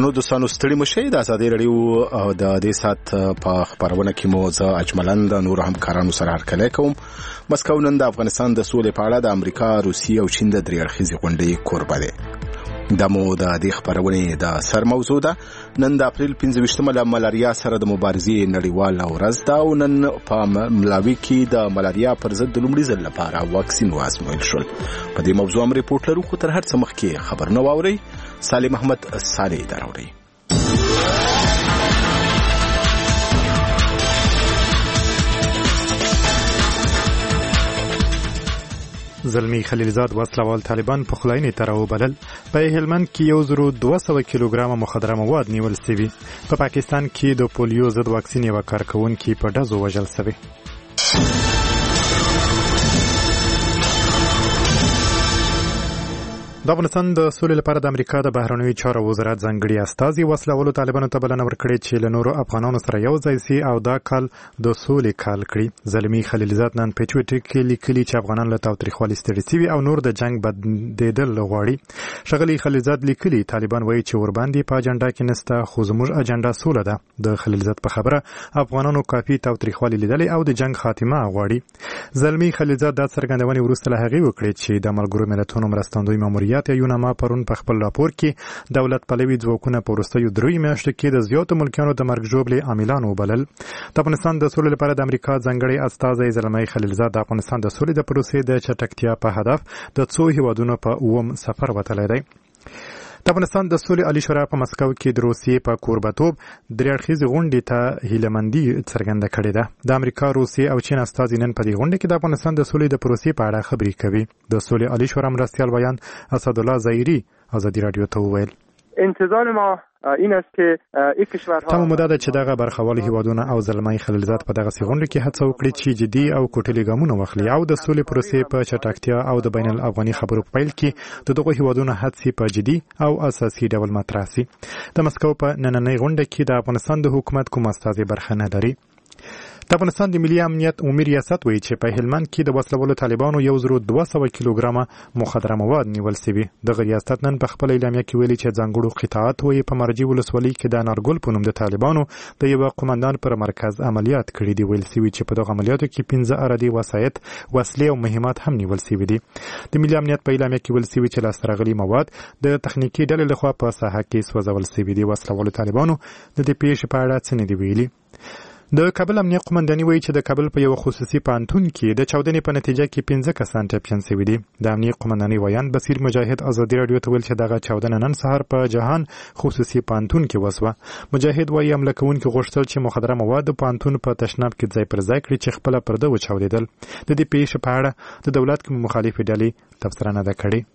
درنو دوستانو ستړي مشئ. د ازادي رادیو او د دې سات په خبرونه کې مو زه اجملند نور همکارانو سره هرکلی کوم. مسکو نن د افغانستان د سولې په اړه د امریکا، روسیې او چین د درې اړخیزې غونډې کوربه دی. د مو د دې خبرونې د سر موضوع ده. نن د اپریل 25مه له ملاریا سره د مبارزې نړیواله ورځ ده او نن په ملاوي کې د ملاریا پر ضد د لومړي ځل لپاره واکسین وازمویل شول. په دې موضوع هم ریپورت لرو، خو تر هر څه مخکې خبرونه واورئ. سالم محمد صالح دراوړي. زلمی خلیلزاد وسلوال طالبان په خلاینې تر وبلل. په هلمند کې 1200 کیلوګرام مخدره مواد نیول شوي. په پاکستان کې د پولیو ضد واکسین یو کارکونکي په ډزو وژل شوی. د افغانستان د سولې لپاره د امریکا د بهرنیو چارو وزارت ځانګړي استازي وسلوالو طالبانو ته بلنه ورکړې چې له نورو افغانانو سره یو ځای سي او دا کال د سولې کال کړي. زلمی خلیلزاد نن په ټویټر کې لیکلي چې افغانان له تاوتریخوالي ستړي شوي او نور د جنگ بدیدل غواړي. ښاغلي خلیلزاد لیکلي طالبان وایي چې ورباندې په اجنډا کې نسته، خو زموږ اجنډا سوله ده. د خلیلزاد په خبره افغانانو کافي تاوتریخوالي لیدلې او د جنگ خاتمه غواړي. زلمی خلیلزاد دا څرګندونې وروسته له هغې وکړې چې د ملګرو ملتونو مرستندوی ماموریت یونما پرون په خپل راپور کې دولت پلوي ځواکونه په وروستیو 3 میاشتو کې د زیاتو ملکیانو د مرګ ژوبلې عاملان وبلل. د افغانستان د سولې لپاره د امریکا ځانګړي استازی زلمی خلیلزاد د افغانستان د سولې د پروسې د چټکتیا په هدف د څو هیوادونو په اوم سفر وتلی دی. د افغانستان د سولې عالی شورا په مسکو کې د روسیې په کوربتوب درې اړخیزې غونډې ته هیلهمندي څرګنده کړې ده. د امریکا، روسیې او چین استازي نن په دې غونډه کې د افغانستان د سولې د پروسې په اړه خبرې کوي. د سولې عالی شورا مرستیال ویان اسدالله ظاهري ازادي رادیو ته وویل انتظار ما این است که یک کشورها تمام مدت چې دغه برخوال هیوادونه او زلمی خلیلزاد په دغه غونډه کې هڅه وکړي چې جدي او کوټلي ګامونه واخلي او د سولې پروسې په چټکتیا او د بین الافغاني خبرو په پیل کې د دغه هیوادونو هڅې په جدي او اساسي ډول مطرح شي. د مسکو په نننۍ غونډه کې د افغانستان د حکومت کوم استازي برخه نه لري. د افغانستان د ملي امنیت عمومي ریاست وایي چې په هلمند کې د وسلوالو طالبانو 1200 کیلوګرامه مخدره مواد نیول شوي. دغه ریاست نن په خپل اعلامیه کې ویلي چې ځانګړو قطاعات وایي په مرجي ولسوالۍ کې د انارګل په نوم د طالبانو د یو قومندان پر مرکز عملیات کړي دي. ویل شوي چې په دغه عملیاتو کې 15 اراضي وسایط، وسلې او مهمات هم نیول شوي دي. د ملي امنیت په اعلامیه کې ویل شوي چې لاسته راغلي مواد د تخنیکي ډلې لخوا په ساحه کې سوځول شوي دي. وسلوالو طالبانو د دې پیښې په اړه څه نه دي ویلي. د کابل امنیه قومنداني وایي چې د کابل په یو خصوصي پانتون کې د چاودنې په نتیجه کې 15 کسان ټپیان شوي دي. د امنیه قومنداني ویان بصیر مجاهد ازادي رادیو ته ویل چې دغه چاودنه نن سهار په جهان خصوصي پانتون کې وسوه. مجاهد وایي حمله کوونکي غوښتل چې مخدره مواد د پانتون په تشناب کې ځای پر ځای کړي چې خپله پرده وچاودېدل. د دې پیښې په اړه د دولت کوم مخالفې ډلې تبصره نه ده کړې.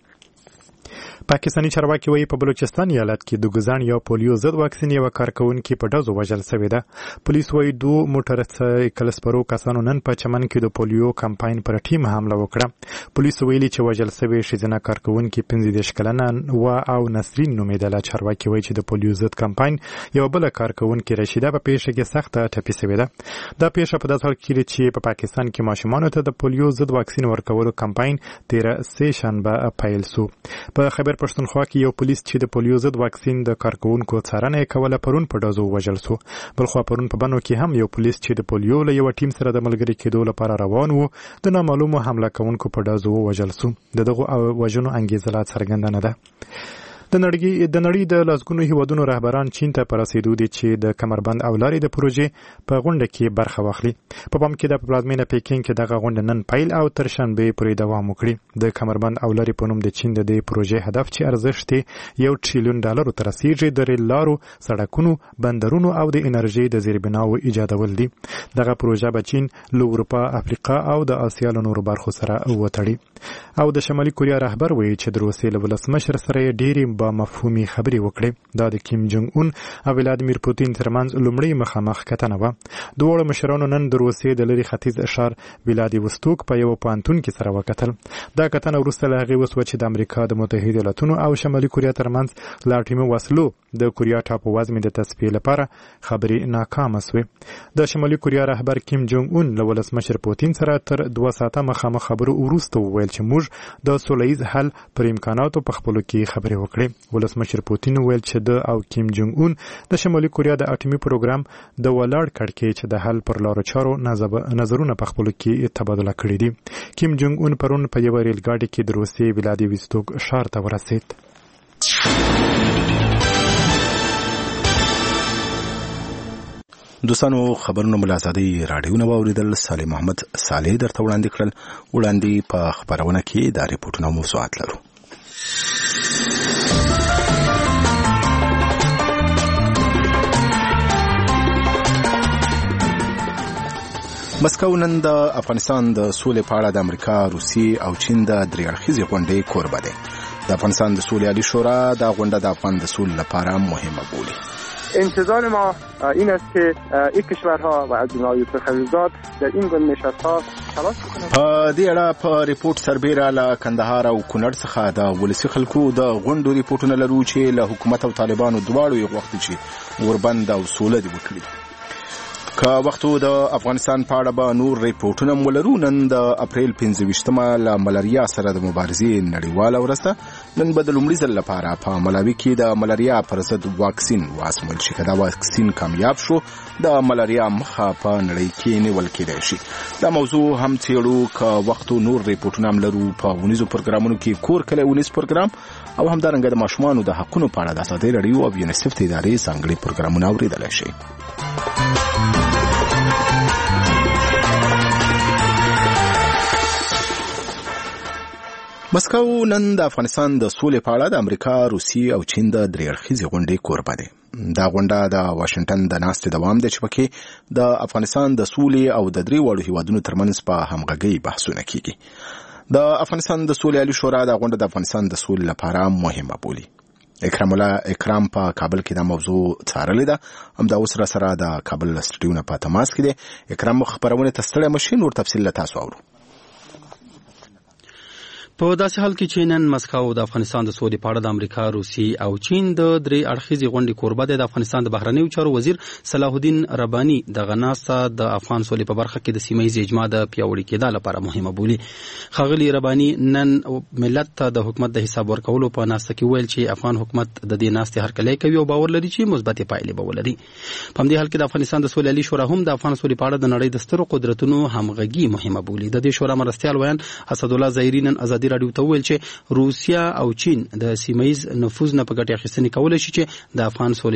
پاکستاني چارواکي وایي په بلوچستان ایالت کې د ګزان یا پولیو ضد واکسین یو کارکونکي په ډزو وژل شوی ده. پولیس وایي 2 موټر سایکل سپرو کسانو نن په چمن کې د پولیو کمپاین پر ټیم حمله وکړه. پولیس ویلي چې وژل شوی ښځینه کارکونکي 15 کلنه و او نسرین نومیدله. چارواکي وایي چې د پولیو ضد کمپاین یو بل کارکونکي رشیده په پیښه کې سخته ټپي شوې ده. دا پیښه په داسې حال کې چې په پاکستان کې ماشومانو ته د پولیو ضد واکسین ورکولو کمپاین 13 شنبه پیل شو. په خبر پښتونخوا کې یو پولیس چې د پولیو ضد واکسین د کارکونکو څارنه کوله پرون په ډزو وژل شو. بلخوا پرون په بنو کې هم یو پولیس چې د پولیو له یو ټیم سره د ملګري کېدو لپاره روان وو د نامعلومو حمله کوونکو په ډزو وژل شو. دغه وژنو انګیزه لا څرګنده نه ده. د نړۍ د لسګونو هیوادونو رهبران چین ته پر رسیدو دي چې د کمربند او لارې د پروژې په غونډه کې برخه واخلي. په پام کې د پلازمینه پیکینګ کې دغه غونډه نن پیل او تر شنبې پورې دوام وکړي. د کمربند او لارې په نوم د چین د دې پروژې هدف چې ارزښت یې $1 تریلیون ته رسیږي د ریل لارو، سړکونو، بندرونو او د انرژي د زیربناو ایجادول دي. دغه پروژه به چین له اروپا، افریقا او د اسیا له نورو برخو سره وتړي. او د شمالي کوریا رهبر وایي چې د روسیې له ولسمشر سره ډېرې با مفهومي خبرې وکړې. دا د کیم جونګ اون او ولادیمیر پوتین ترمنځ لومړی مخامخ کتنه وه. دواړو مشرانو نن د روسیې د لرې ختیځ ښار ولادیوستوک په یو پانتون کې سره وکتل. دا کتنه وروسته له هغې وسوه چې د امریکا د متحده ایالاتونو او شمالي کوریا ترمنځ لا ټیمي وسلو د کوریا ټاپو وزمې د تصفیې لپاره خبرې ناکامه سوې. د شمالي کوریا رهبر کیم جونګ اون له ولسمشر پوتین سره تر 2 ساعته مخامخ خبرو وروسته وویل چې موږ د سوله ییز حل پر امکاناتو په خپلو کې خبرې وکړې. ولسمشر پوتین ویل چې د او کیم جونګ اون د شمالي کوریا د اټومي پروګرام د ولاړ کړکېچ چې د حل پر لارو چارو نظرونه په خپلو کې تبادله کړي دي. کیم جونګ اون پرون په یوه ریل ګاډي کې د روسیې ولادیوستوک ښار ته ورسېد. دوستانو خبرونه ملازادي راډیونه واوریدل. صالح محمد صالح درته وړاندې کړل. وړاندې په خبرونه کې دا ریپورټونه موضوعات لرو. مسکو نن د افغانستان د سولې په اړه د امریکا، روسیې او چین د درې اړخیزې غونډې کوربه دی. د افغانستان د سولې عالی شورا دا غونډه د افغان د سولې لپاره مهمه بولي. انتظار ما این است که این کشورها و از جمله خلیلزاد در این گونه نشست‌ها تلاش کنند. په دې اړه په ریپورت سربیره له کندهار او کونړ څخه د ولسی خلکو د غونډو ریپورتونه لرو چې له حکومت او طالبانو دواړو یو وخت چې وربند او سوله دی وکړي. که وختو د افغانستان په اړه به نور ریپورتونه ولرو. نن د اپریل 15مه له ملاریا سره د مبارزې نړیواله ورځ ده. نن به د لومړي ځل لپاره په ملاوي کې د ملاریا پر ضد واکسین واسمل شي. که دا واکسین کامیاب شو د ملاریا مخه په نړۍ کې نیول کېدای شي. دا موضوع هم څېړو. که وختو نور ریپورتونه هم لرو په ونیزو پروګرامونو کې کور کلی ونیز پروګرام او همدارنګه د ماشومانو د حقونو په اړه د ازادۍ راډیو او یونیسف ادارې ځانګړي پروګرامونه اورېدلی شي. مسکو نن د افغانستان د سولې په اړه د امریکا، روسیې او چین د درې اړخیزې غونډې کوربه دی. دا غونډه د واشنگټن د ناستې دوام دی چې پکې د افغانستان د سولې او د درې واړو هیوادونو ترمنځ په همغږۍ بحثونه کیږي. د افغانستان د سولې عالی شورا دا غونډه د افغانستان د سولې لپاره مهمه بولي. اکرام په کابل کې دا موضوع څارلې ده. همدا اوس را سره د کابل سټډیو نه په تماس کې دی. اکرام خبرونه تستړی مشي نور تفصیل له تاسو اورو. په داسې حال کې چې نن مسکو د افغانستان د سولې په اړه د امریکا، روسیې او چین د درې اړخیزې غونډې کوربه دی. د افغانستان د بهرنیو چارو وزیر صلاح الدین رباني دغه ناسته د افغان سولې په برخه کې د سیمه ییز اجماع د پیاوړي کېدا لپاره مهمه بولي. ښاغلي رباني نن ملت ته د حکومت د حساب ورکولو په ناسته کې ویل چې افغان حکومت د دې ناستې هرکلی کوي او باور لري چې مثبتې پایلې به ولري. په همدې حال کې د افغانستان د سولې عالی شورا هم د افغان سولې په اړه د نړۍ د سترو قدرتونو همغږي مهمه بولي. د دې شورا مرستیال ویان اسدالله ظاهري نن ازادي راډیو ته ویل چې روسیا او چین د سیمه‌ییز نفوذ نه په ګټه اخیستنې کولای شي چې د افغان سولې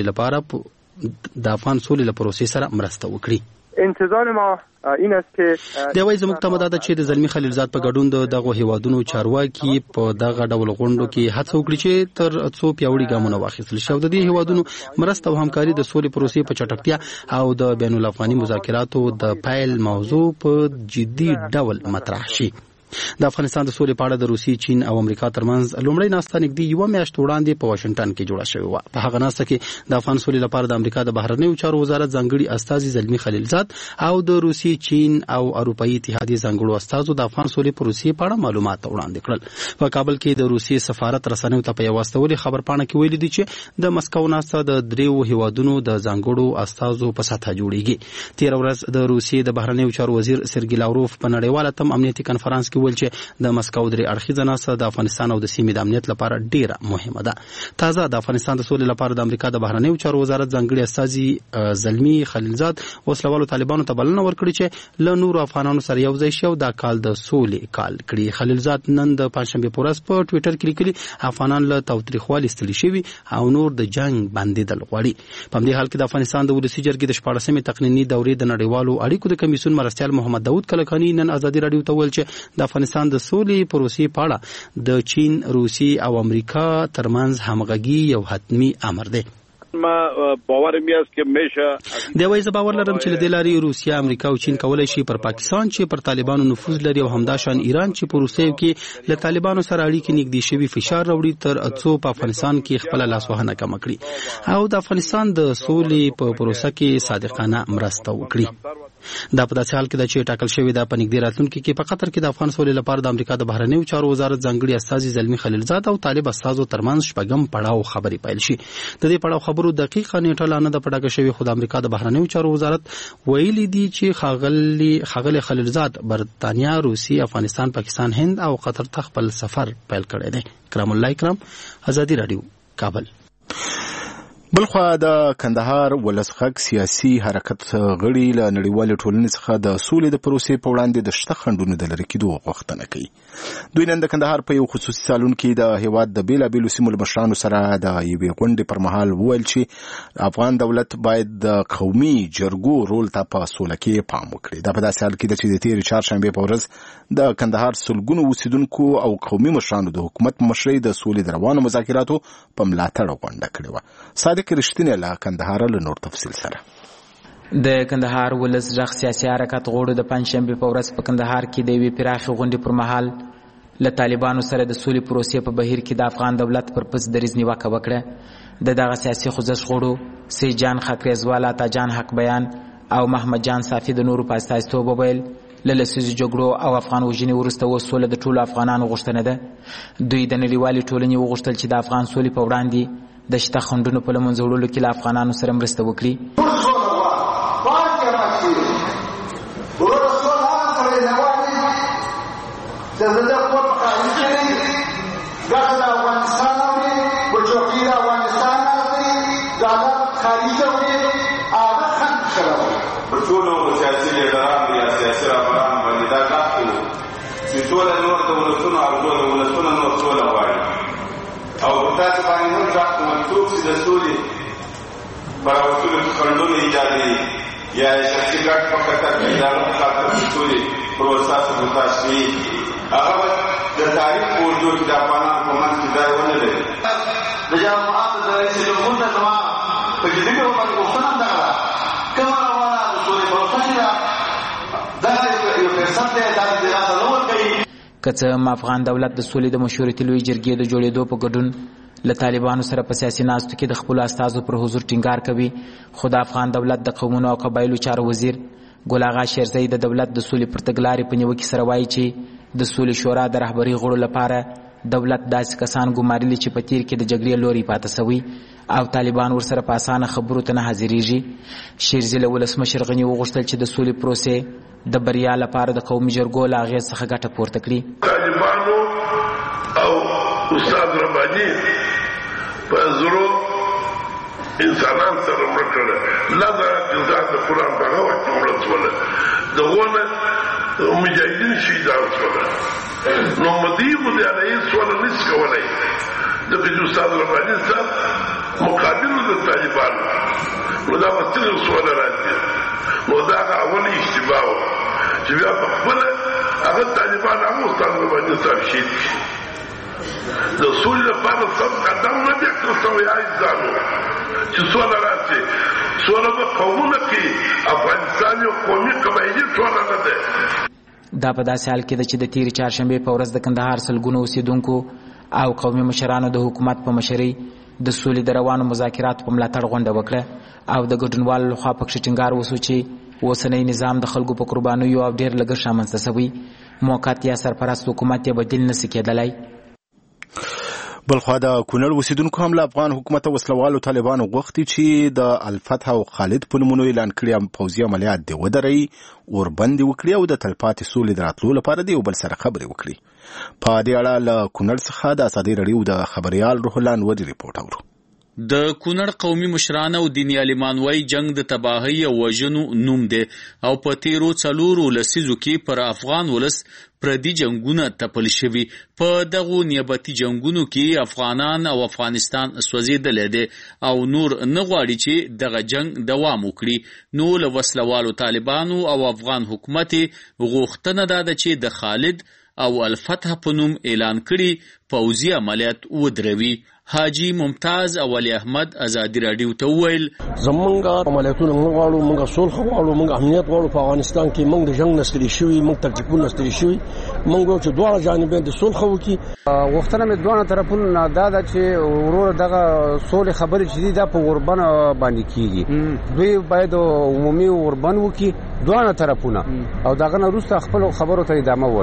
لپاره پروسې سره مرسته وکړي. انتظار ما این است که د وایي زموږ تمه ده چې د زلمی خلیلزاد په ګډون دغه هیوادونو چارواکي په دغه ډول غونډو کې هڅه وکړي چې تر څو پیاوړي ګامونه واخیستل شي او د دې هیوادونو مرسته او همکاري د سولې پروسې په چټکتیا او د بین الافغاني مذاکراتو د پیل موضوع په جدي ډول مطرح شي. د افغانستان د سولې په اړه د روسیې، چین او امریکا ترمنځ لومړی ناسته نږدې یوه میاشت وړاندې په واشنګټن کې جوړه شوې وه. په هغه ناسته کې د افغان سولې لپاره د امریکا د بهرنیو چارو وزارت ځانګړي استازي زلمی خلیلزاد او د روسیې، چین او اروپایي اتحادیې ځانګړو استازو د افغان سولې پروسې په اړه معلومات وړاندې کړل. په کابل کې د روسیې سفارت رسنیو ته په یوه استولې خبرپاڼه کې ویلي دي چې د مسکو ناسته د دریو هیوادونو د ځانګړو استازو په سطحه جوړیږي. تېره ورځ د روسیې د بهرنیو چارو وزیر سرګی لاوروف په نړیواله تم امنیتي کنفرانس کې ویل چې د مسکو درې اړخیزه ناسته د افغانستان او د سیمې د امنیت لپاره ډیره مهمه ده. تازه د افغانستان د سولې لپاره د امریکا د بهرنیو چارو وزارت ځانګړي استازي زلمی خلیلزاد وسلوالو طالبانو ته بلنه ورکړي چې له نورو افغانانو سره یو ځای شي او دا کال د سولې کال کړي. خلیلزاد نن د پنځشنبه په ورځ په ټوئیټر کې لیکلي افغانان له تاوتریخوالي ستړي شوي او نور د جنگ بندیدل غواړي. په همدې حال کې د افغانستان د ولسي جرګې د 14مې تقنیني دورې د نړیوالو اړیکو د کمیسیون مرستیال محمد داود کلکاني نن ازادي راډیو ته ویل چې د افغانستان د سولې پروسې په اړه د چین، روسیې او امریکا ترمنځ همغږي یو حتمی امر دی. ما باور میاست که میشه دی وایي زه باور لرم چې له دې لارې روسیه، امریکا او چین کولای شي پر پاکستان چې پر طالبانو نفوذ لري او همداشان ایران چې په روسیې کې له طالبانو سره اړیکې نږدې شوي فشار راوړي تر څو په افغانستان کې خپل لاسوهنه کم کړي او د افغانستان د سولې په پروسه کې صادقانه مرسته وکړي. دا په داسې حال کې ده چې ټاکل شوې ده په نږدې راتلونکي کې په قطر کې د افغان سولې لپاره د امریکا د بهرنیو چارو وزارت ځانګړي استازي زلمی خلیلزاد او طالب استازو ترمنځ شپږم پړاو خبرې پیل شي. د دې پړاو خبرو دقیقه نیټه لا نه ده په ډاګه شوې، خو د امریکا د بهرنیو چارو وزارت ویلي دي چې ښاغلي خلیلزاد برتانیا، روسیې، افغانستان، پاکستان، هند او قطر ته خپل سفر پیل کړی دی. کرام الله کرام، ازادي راډیو کابل. بلخوا د کندهار ولسغږ سیاسي حرکت غړي له نړیوالې ټولنې څخه د سولې د پروسې په وړاندې د شته خنډونو د لرې کېدو غوښتنه کوي. دوی نن د کندهار په یو خصوصي سالون کې د هیواد د بیلابیلو سیمو له مشرانو سره د یوې غونډې پر مهال وویل چې افغان دولت باید د قومي جرګو رول ته په سوله کې پام وکړي. دا په داسې حال کې ده چې د تېرې چهارشنبې په ورځ د کندهار سلګونو اوسیدونکو او قومي مشرانو د حکومت مشرۍ د سولې د روانو مذاکراتو په ملاتړ غونډه کړې وه. صادق رښتینی له کندهار له نور تفصیل سره. د کندهار ولس غږ سیاسي حرکت غړو د پنځشنبې په ورځ په کندهار کې د یوې پراخې غونډې پر مهال له طالبانو سره د سولې پروسې په بهیر کې د افغان دولت پر پس دریځ نیوکه وکړه. د دغه سیاسي خوځښت غړو سید جان خاکریزوالا، عطاجان حق بیان او محمد جان صافي د نورو په استازیتوب وویل له لسیزو جګړو او افغان وژنې وروسته اوس سوله د ټولو افغانانو غوښتنه ده. دوی د نړیوالې ټولنې وغوښتل چې د افغان سولې په وړاندې د شته خنډونو په له منځه وړلو کې له افغانانو سره مرسته وکړي. ټولو سیاسي لیډران یا سیاسي رهبران باندې دا کار کوي چې ټول نور د ولسونو او ټول ولسونو نور ټول وایي او تاسو باندې نور ځکه منسوب شي د سولې پر اصولو خنډونه ایجادي یا شخصي ګټ په کتر کې دا خاطر سولې پروسه ثبوت شي. هغه د تاریخ موضوع د افغانانو په منځ کې ځای ونه لري. د جماعت د رئیس جمهور ته ما په دې کې باندې وښنه دا کومه روانه د سولې پروسه دا یو فرصت دی دا د راتلو کوي. که څه افغان دولت د سولې د مشورتي لویې جرګې د جوړېدو په ګډون له طالبانو سره په سیاسي ناستو کې د خپلو استازو پر حضور ټینګار کوي، خو د افغان دولت د قومونو او قبایلو چارو وزیر ګل اغا شیرزی د دولت د سولې پر تګلارې په نیوکې سره وایي چې د سولې شورا د رهبرۍ غړو لپاره دولت داسې کسان ګمارلي چې په تیر کې د جګړې لوري پاته سوي او طالبان ورسره په اسانه خبرو ته نه حاضرېږي. شیرزی له ولسمشر غني وغوښتل چې د سولې پروسې د بریا لپاره د قومي جرګو له اغېز څخه ګټه پورته کړي. طالبانو او استاد رباني په زرو انسانان سره مړه کړه لږه جزا د قرآن په وخت کې مړه شوله دغونه مجاهدین شهیدان شوله نو مدیبو د علیه سوله نس کولی دغه چې استاد رباني صاحب مقابلو د طالبانو نو دا به څنګه سوله راځي نو دا هغه اولي اشتباه و چې بیا په خپله هغه طالبان هم استاد رباني صاحب شهید کړي. د سولې لپاره سم قدم نه دی کړی سوی عزیزانو چې سوله راشي. سوله به قومونه کې افغانستان یو قومي قبایلي سوله نه ده. دا په داسې حال کې ده چې د تېرې چهارشنبې په ورځ د کندهار سلګونو اوسېدونکو او قومي مشرانو د حکومت په مشرۍ د سولې د روانو مذاکراتو په ملاتړ غونډه وکړه او د ګډونوالو لخوا پکښې ټینګار وسو چې اوسنی نظام د خلکو په قربانیو او ډېر لګښت رامنځته سوی، موقت یا سرپرست حکومت یې بدیل نسي کېدلی. بلخوا د کونړ اوسیدونکو هم له افغان حکومت وسلوالو طالبانو غوښتي چې د الفتح او خالد په نومونو اعلان کړي پوځي عملیات دې ودروي، اوربندې وکړي او د تلپاتې سولې د راتلو لپاره د یو بل سره خبرې وکړي. په دې اړه له کونړ څخه د ازادي راډیو د خبریال روح الله انوري ریپورټ اورو. د کونړ قومي مشرانو او دیني عالمان وایي جنگ د تباهۍ او وژنو نوم دی او په تیرو څلورو لسیزو کې پر افغان ولس پردي جنگونه تپل شوي. په دغو نیابتي جنگونو کې افغانان او افغانستان سوځېدلی دی او نور نه غواړي چې دغه جنگ دوام وکړي. نو له وسلوالو طالبانو او افغان حکومت غوښتنه دا ده چې د خالد او الفتح په نوم اعلان کړي پوځي عملیات ودروي. حاجی ممتاز اولی احمد ازادي راډیو ته وویل زمونږ عملیاتونه موږ غواړو، موږ صلح غواړو، موږ امنیت غواړو په افغانستان کې. موږ د جنگ نه ستړي شوي، موږ تکلیفونه ستړي شوي، موږ غواړو چې دواړه جانبین د صلح وکړي. غوښتنه مې دواړه طرفونو نه دا ده چې ورور دغه صلح خبرې چې دي دا په اوربند باندې کیږي. دوی باید عمومي اوربند وکړي دواړه طرفونه او دغه نه وروسته خپل خبرو ته ادامه ورکړي.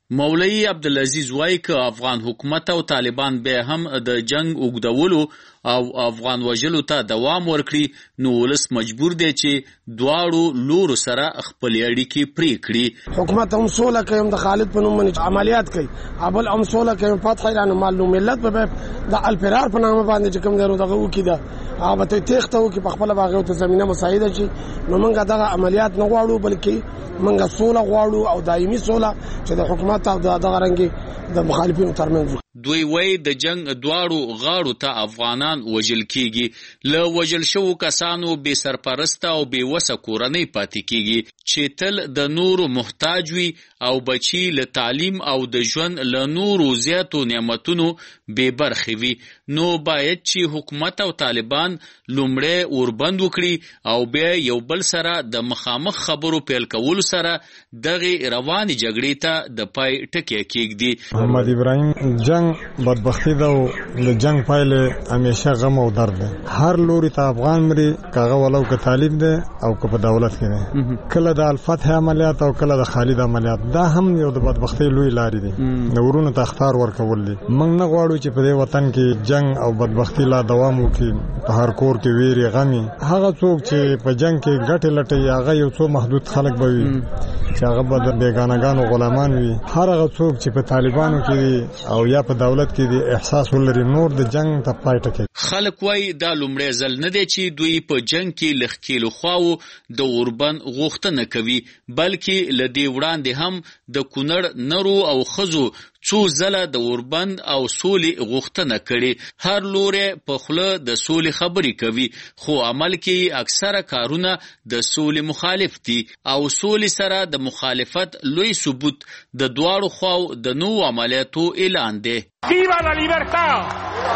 مولوی عبدالعزیز وایي که افغان حکومت او طالبان به هم د جنگ اوږدولو او افغان وژلو ته دوام ورکړي نو ولس مجبور دی چې دواړو لورو سره خپلې اړیکې پرې کړي. حکومت هم سوله کوي، هم د خالد په نوم باندې عملیات کوي، ابل هم سوله کوي، فتح ایران معلوم ملت په د الفرار په نامه باندې چې کوم درو دغه وکړي دا هغه ته تخته وکړي په خپل باغ ته زمينه مساعده شي. نو موږ دغه عملیات نه غواړو بلکې موږ سوله غواړو او دایمي سوله چې د حکومت او دغه رنګي د مخالفینو ترمنځ. دوی وایي د جنگ دواړو غاړو ته افغانان وژل کیږي، له وژل شوو کسانو بې سرپرسته او بې وسه کورنۍ پاتې کیږي چې تل د نورو محتاج وي او بچي له تعلیم او د ژوند له نورو زیاتو نعمتونو بې برخې وي. نو باید چې حکومت او طالبان لومړی اوربند وکړي او بیا یو بل سره د مخامخ خبرو پیل کولو سره دغه روانې جګړې ته د پای ټکی کېږدي. محمد ابراهیم جنگ بدبختی ده او د جنگ پایله همیشه غم او درد ده. هر لوري ته افغان مري کاغه ولو که طالب ده او که په دولت کې ده. کله د الفتح عملیات او کله د خالد عملیات دا هم یو د بدبختی لوی لارې دي. د ورونو ته اختیار ورکول دي. موږ نه غواړو چې په دې وطن کې جنگ او بدبختی لا دوام وکړي. په هر کور کې ویری غمي هغه څوک چې په جنگ کې ګټه لټي هغه یو څو محدود خلک به وي چې هغه به د بیگانهګانو غلامان وي. هر هغه څوک چې په طالبانو کې او یا په دولت کې د احساس ولري نور د جنگ ته پای ټکی. خلک وایي دا لومړی ځل نه دی چې دوی په جنگ کې له ښکېلو خواوو د اوربند غوښتنه کوي، بلکې له دې وړاندې هم د کونړ نرو او ښځو څو ځله د اوربند او سولې غوښتنه کړې. هر لوری په خوله د سولې خبرې کوي خو عمل کې اکثره کارونه د سولې مخالف دي او سولې سره د مخالفت لوی ثبوت د دواړو خواو د نوو عملیاتو اعلان دی. ویوا لا لیبرتا!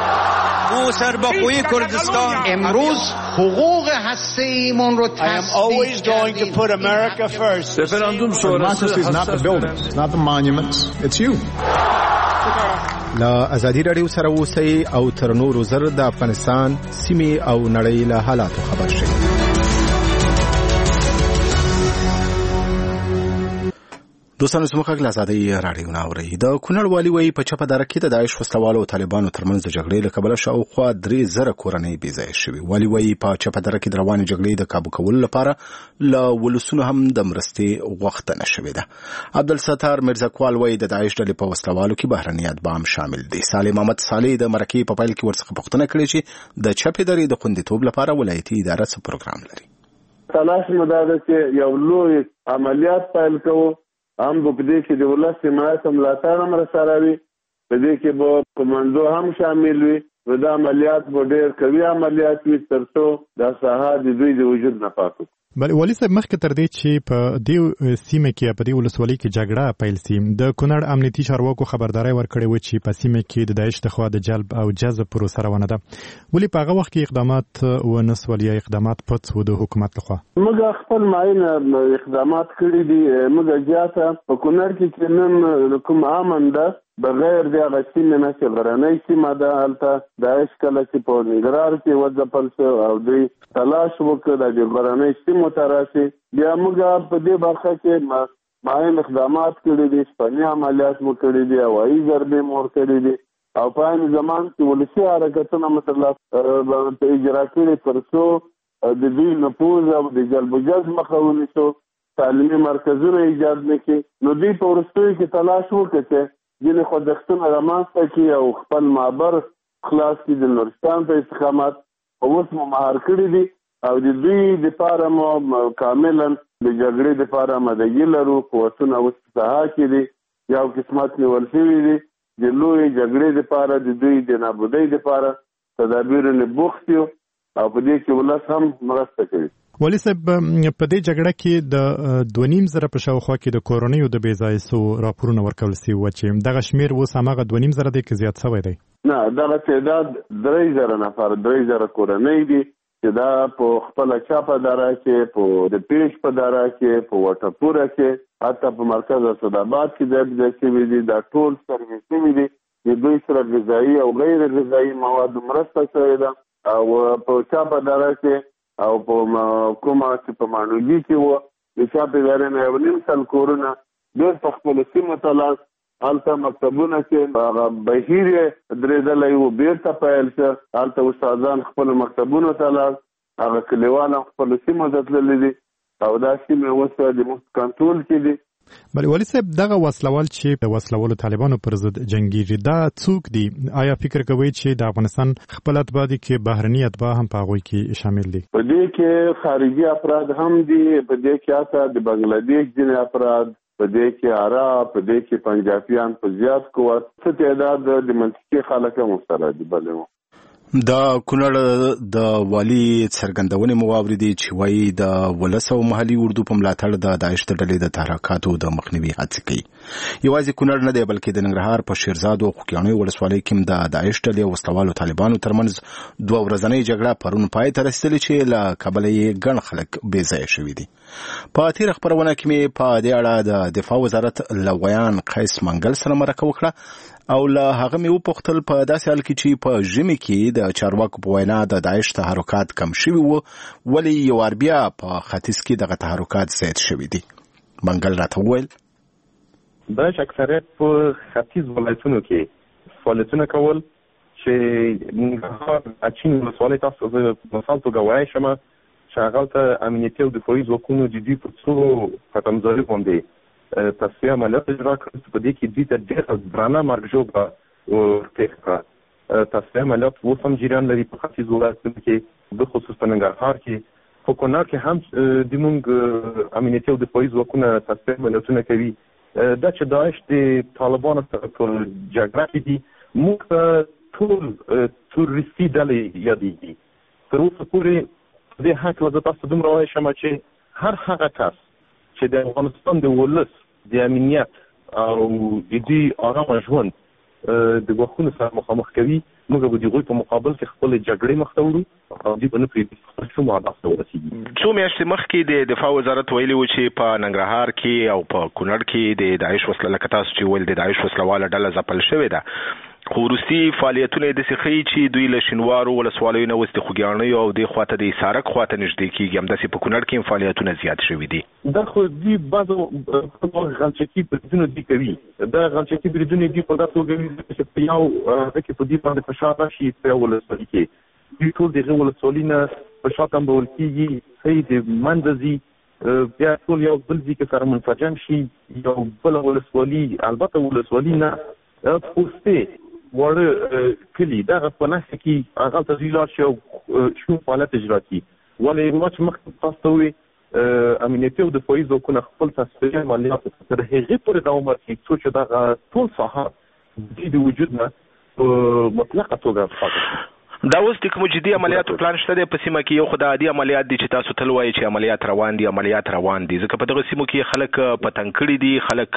ما سرباخوی کردستان امروز حقوق هسته‌ایمون رو تصدیق کردیم. Referendum sonrası is not the buildings, it's not the monuments, it's you. له ازادي راډیو سره اوسئ او تر نورو زر د افغانستان سیمې او نړۍ له حالاتو خبر شئ. دوستانو زموږ غږ له ازادۍ راډیو نه اورئ. د کونړ والي وایي په چپه دره کې د داعش وسلوالو او طالبانو ترمنځ د جګړې له کبله شاوخوا 3,000 کورنۍ بې ځایه شوې. والي وایي په چپه دره کې د روانې جګړې د کابو کولو لپاره له ولسونو هم د مرستې غوښتنه شوې ده. عبدالستار میرزاکوال وایي د داعش ډلې په وسلوالو کې بهرنیات به هم شامل دي. صالح محمد صالح د مرکې په پیل کې ورڅخه پوښتنه کړې چې د چپې درې د خوندیتوب لپاره ولایتي اداره څه پروګرام لري. تلاش مو دا ده چې یو لوی عملیات پیل کوو، هم په دې کې د ولس حمایت ملاتړ هم راسره وي، په دې کې به کمانډو هم شامل وي. دا عملیات به ډېر قوي عملیات وي تر څو دا ساحه د دوی د وجود نه پاک کړو. بل والي صاحب مخکې تر دې چې په دې سیمه کې په دې ولسوالۍ کې جګړه پیل سي د کونړ امنیتي چارواکو خبرداري ورکړې و چې په سیمه کې د داعش لخوا د جلب او جذب پروسه روانه ده. ولې په هغه وخت کې اقدامات ونه سول یا اقدامات پټ و د حکومت لخوا؟ موږ خپل معینه اقدامات کړي دي. موږ زیاته په کونړ کې چې نن کوم امن ده بغیر د هغه سیمې نه چې غرنۍ سیمه ده هلته داعش کله چې په ننګرهار کې وځپل شو او دوی تلاش وکړ د غرنۍ سیمو ته راشي. بیا موږ په دې برخه کې معین اقدامات کړي دي، شپني عملیات مو کړي دي، هوایي ضربې مو کړي دي او په عین زمان کې ولسي حرکتونه مطلب اجرا کړي تر څو د دوی نفوذ او د جلب و جذب مخه ونیسو، تعلیمي مرکزونه ایجاد نه کړي. نو دوی په وروستیو کې تلاش وکړي ځینې خوځښتونه رامنځته کړي او خپل معبر خلاص کړي د نورستان په استقامت. اوس مو مهار کړي دي او د دوی دپاره مو کاملا د جګړې دپاره آمادګي لرو. قوتونه اوس ساحه کې دي، یو قسمت نیول شوي دي د لویې جګړې دپاره د دوی د نابودۍ دپاره تدابیرونه بوخت یو او په دې کې ولس هم مرسته کوي. والي صاحب په دې جګړه کې د 2,500 په شاوخوا کې د کورنیو د بې ځایه سو راپورونه ورکول شوي و چې دغه شمېر اوس هماغه 2,500 دی که زیات شوی دی؟ نه، دغه تعداد 3,000 نفر 3,000 کورنۍ دي چې دا په خپله چاپه دره کې، په د پیش په دره کې، په وټپوره کې، حتی په مرکز اسداباد کې ځای ځای شوي دي. دا ټول سرویس شوي دي. د دوی سره غذایي او غیر غذایي مواد مرسته شوې ده او په چاپه دره کې او په کومه چې په مانوګي کې و د چاپې دارې نه 1,500 کورونه ډېر په خپلو سیمو ته لاس هلته مکتبونه چې هغه بهیر درېدلی و بیرته پیل شه. هلته استادان خپل مکتبونو ته لاړ، هغه کلیوال خپل سیمو ته تللي دي او دا سیمې اوس د موږ کنټرول کې دي. بله والي صاحب، دغه وسلوال چې د وسلوالو طالبانو پر ضد جنگیږي دا څوک دي؟ آیا فکر کوئ چې د افغانستان خپل اتباع دي کې بهرني اتباع هم په هغوی کې شامل دي؟ په دې کې خارجي افراد هم دي، په دې کې حتی د بنگلادیش ځینې افراد، په دې کې عرب، په دې کې پنجابیان په زیات قوت، څه تعداد د منطقي خلک هم سره دي. بله د کونړ د والي څرګندونې مو واورېدې چې وایي د ولس او محلي اردو په ملاتړ د داعش د ډلې د تحرکاتو د مخنیوي هڅې کوي. یوازې کونړ نه دی بلکې د ننګرهار په شیرزاد او خوږیاڼیو ولسوالۍ کې د داعش ډلې او وسلوالو طالبانو ترمنځ 2 ورځنۍ جګړه پرون پای ته رسېدلې چې له کبله یې ګڼ خلک بې ځایه شوي دي. په تېره خپرونه کې مې په دې اړه د دفاع وزارت له ویان قیس منګل سره مرکه وکړه او له هغه مې وپوښتل په داسې حال کې چې په ژمي کې د چارواکو په وینا د داعش تحرکات کم شوي وو، ولې یو وار بیا په ختیځ کې دغه تحرکات زیات شوي دي؟ منګل راته وویل داعش اکثریت په ختیځ ولایتونو کې فعالیتونه کول چې ننګرهار اچین ولسوالۍ تاسو زه مثال توګه وایي شم چې هغلته امنیتي او دفاعي ځواکونو د دوی په څو ختمزاري باندې تصفیه عملیات اجرا کړل. په دې کې دوی ته ډېره درانه مرګ ژوبله ورپېښ کړه. تصفیه عملیات اوس هم جریان لري په ختیځ ولایتونو کې، بخصوص په ننګرهار کې. په کونړ کې هم زموږ امنیتي او دفاعي ځواکونه تصفیه عملیاتونه کوي. دا چې داعش د طالبانو سره په جګړه کې دي، موږ ته ټول تروریستي ډلې یادېږي. تر اوسه پورې په دې هکله زه تاسو دومره وایي شم چې هر هغه کس چې د افغانستان د ولس د امنیت او د دوی آرامه ژوند د ګواښونو سره مخامخ کوي، موږ به د هغوی په مقابل کې خپلې جګړې مخته وړو او دوی به نه پرېږدي خپل څوم اهداف ته ورسېږي. څو میاشتې مخکې د دفاع وزارت ویلي و چې په ننګرهار کې او په کونړ کې د داعش وسله، لکه تاسو چې ویل د داعش وسلواله ډله ځپل شوې ده، خو وروستي فعالیتونه یې داسې ښیي چې دوی له شینوارو ولسوالیو نه اوس د خوږیاڼیو او دې خواته د حصارک خواته نږدې کېږي. همداسې په کونړ کې هم فعالیتونه زیات شوي دي. دا خو دوی بعضو غلچکي بریدونه دوی کوي. دا غلچکي بریدونه دوی په داسې توګه کوي چې په یو کې په دوی باندې فشار راشي په یو ولسوالي کې. دوی ټول د هغې ولسوالي نه په شا تنبول کېږي، ښایي د منځه ځي، بیا ټول یو بل ځای کې سره منسجم شي. یو بله ولسوالي، البته ولسوالي نه پوستې وړه کلي، دغه په نښه کې هغلته دوی لاړ شي او شوم فعالیت اجرا کړي. ولې ما چې مخکې تاسو ته ووایي امنیتي او دفاعي ځواکونه خپل تصفیه عملیات تر هغې پورې دوام ورکړي څو چې دغه ټول ساحه دوی د وجود نه په مطلقه توګه پاتې شي. دا اوس د کوم جدي عملیاتو پلان شته دی په سیمه کې؟ یو خو د عادي عملیات دي چې تاسو تل وایي چې عملیات روان دي، ځکه په دغه سیمو کې خلک پتنګ کړي دي، خلک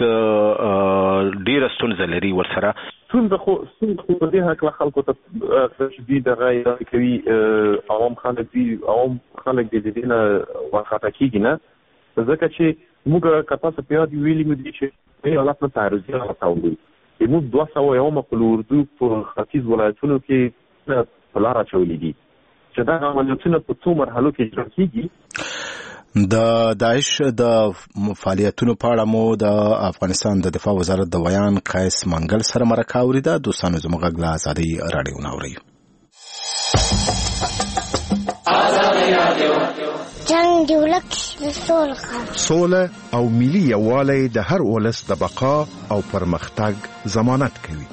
ډېره ستونزه لري ورسره. ستونزه خو په دې هکله خلکو ته چې دوی دغه ادعا کوي، عوام خلک دي د دې نه ورخطا کېږي نه، ځکه چې موږ که تاسو په یاد ویلي مو دي چې دې حالت نه تعرضي راته موږ 201 په اردو په ختیځ ولایتونو کې په لاره اچولي دي چې دغه عملیاتونه په څو مرحلو کې اجرا کېږي. د داعش د فعالیتونو په اړه مو د افغانستان د دفاع وزارت د ویان قیس منګل سره مرکه اورېده. دوستانو زموږ غږ له ازادۍ راډیو نه اورئ. جنگ د ولس د سوله او ملي یووالی د هر ولس د بقا او پرمختګ ضمانت کوي.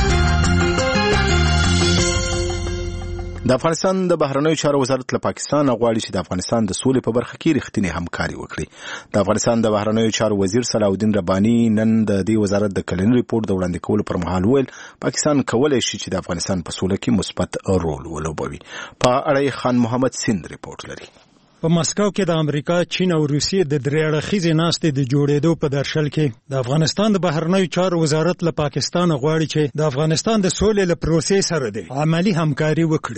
د افغانستان د بهرنیو چارو وزارت له پاکستان غواړي چې د افغانستان د سولې په برخه کې رښتینې همکاري وکړي. د افغانستان د بهرنیو چارو وزیر صلاح الدین رباني نن د دې وزارت د کلنی ریپورت د وړاندې کولو پر مهال ویل پاکستان کولای شي چې د افغانستان په سوله کې مثبت رول ولوبوي. په اړه خان محمد سیند ریپورت لري. په مسکو کې د امریکا، چین او روسیې د درې اړخیزې ناستې د جوړېدو په درشل کې د افغانستان د بهرنیو چارو وزارت له پاکستان غواړي چې د افغانستان د سولې له پروسې سره د عملی همکاري وکړي.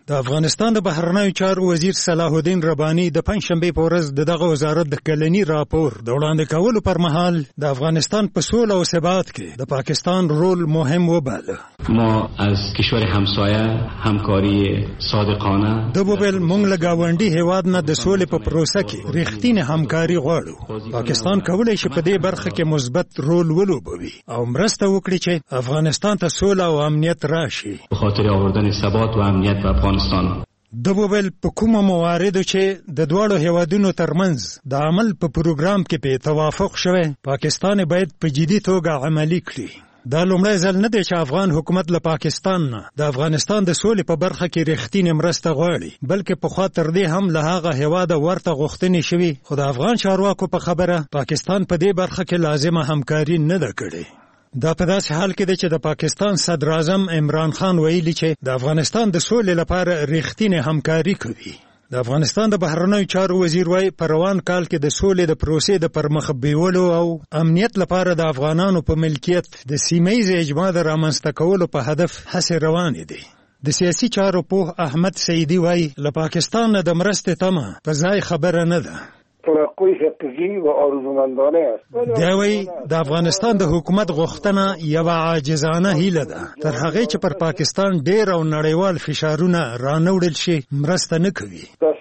د افغانستان د بهرنیو چارو وزیر صلاح الدین رباني د پنځشنبه په ورځ دغه وزارت د کلنی راپور د وړاندې کولو پر مهال د افغانستان په سوله او ثبات کې د پاکستان رول مهم وباله. ما از کشور همسایه همکاری صادقانه د بوبل مونږ له گاونډي هیواد نه د سولې په پروسه کې رښتینې همکاري غواړو. پاکستان کولای شي په دې برخه کې مثبت رول ولوبوي او مرسته وکړي چې افغانستان ته سوله او امنیت راشي. به خاطر آوردن ثبات و امنیت په افغانستان د بوبل په کومه مواردو چې د دواړو هیوادونو ترمنځ د عمل په پروګرام کې په توافق شوه پاکستان باید په جدي توګه عملي کړي. دا لومړی ځل نه دی چې افغان حکومت له پاکستان نه د افغانستان د سولې په برخه کې رښتینې مرسته غواړي، بلکې پخوا تر دې هم له هغه هیواده ورته غوښتنې شوي، خو د افغان چارواکو په خبره پاکستان په دې برخه کې لازمه همکاري نه ده کړې. دا په داسې حال کې دی چې د پاکستان صدر اعظم عمران خان ویلي چې د افغانستان د سولې لپاره رښتینې همکاري کوي. د افغانستان د بهرنیو چارو وزیر وايي په روان کال کې د سولې د پروسې د پرمخ بیولو او امنیت لپاره د افغانانو په ملکیت د سیمه‌ییز اجماع د رامنځته کولو په هدف هڅې روانې دي. د سیاسي چارو پوه احمد سعیدي وايي له پاکستان نه د مرستې تمه په ځای خبره نه ده. توقع حقیقی و آرزومندانه است. دا وایي د افغانستان د حکومت غوښتنه یوه عاجزانه هیله ده. تر هغې چې پر پاکستان ډېر او نړیوال فشارونه رانوړل شي مرسته نه کوي.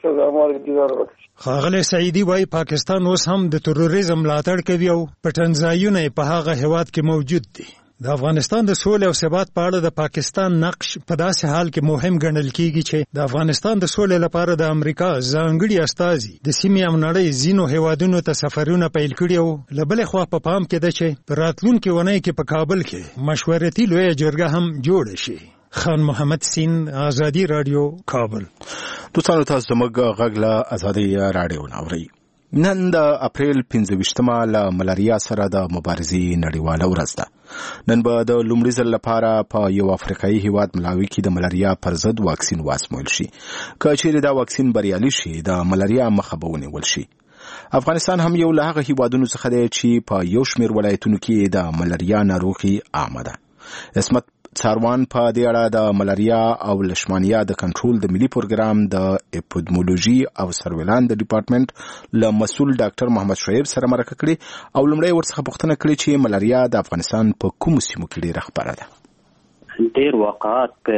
ښاغلی سعیدي وايي پاکستان اوس هم د تروریزم ملاتړ کوي او پټنځایونه یې په هغه هیواد کې موجود دي. د افغانستان د سولې او ثبات په اړه د پاکستان نقش په داسې حال کې مهم ګڼل کیږي چې د افغانستان د سولې لپاره د امریکا ځانګړي استازي د سیمې او نړۍ ځینو هیوادونو ته سفرونه پیل کړي او له بلې خوا په پام کې ده چې په راتلونکې اونۍ کې په کابل کې مشورتي لویه جرګه هم جوړه شي. خان محمد سین، آزادي رادیو، کابل. دوستانو تاسو زموږ غږ له آزادي رادیو اورئ. نن د اپریل 25مه له ملاریا سره د مبارزې نړیواله ورځ ده. نن به د لومړي ځل لپاره په یو افریقایي هیواد ملاوي کې د ملاریا پر ضد واکسین وازمویل شي. که چیرې دا واکسین بریالي شي د ملاریا مخه به ونیول شي. افغانستان هم یو له هغه هیوادونو څخه دی چې په یو شمېر ولایتونو کې د ملاریا ناروغي عامه ده. اسمت څاروان په دې اړه د ملاریا او لشمانیا د کنټرول د ملي پروګرام د اپیدمیولوژي او سرویلانس د ډپارټمنټ له مسؤل ډاکټر محمد شعیب سره مرکه کړې او لومړی ورڅخه پوښتنه کړې چې ملاریا د افغانستان په کومو سیمو کې ډېره خپره ده. ډېر واقعات په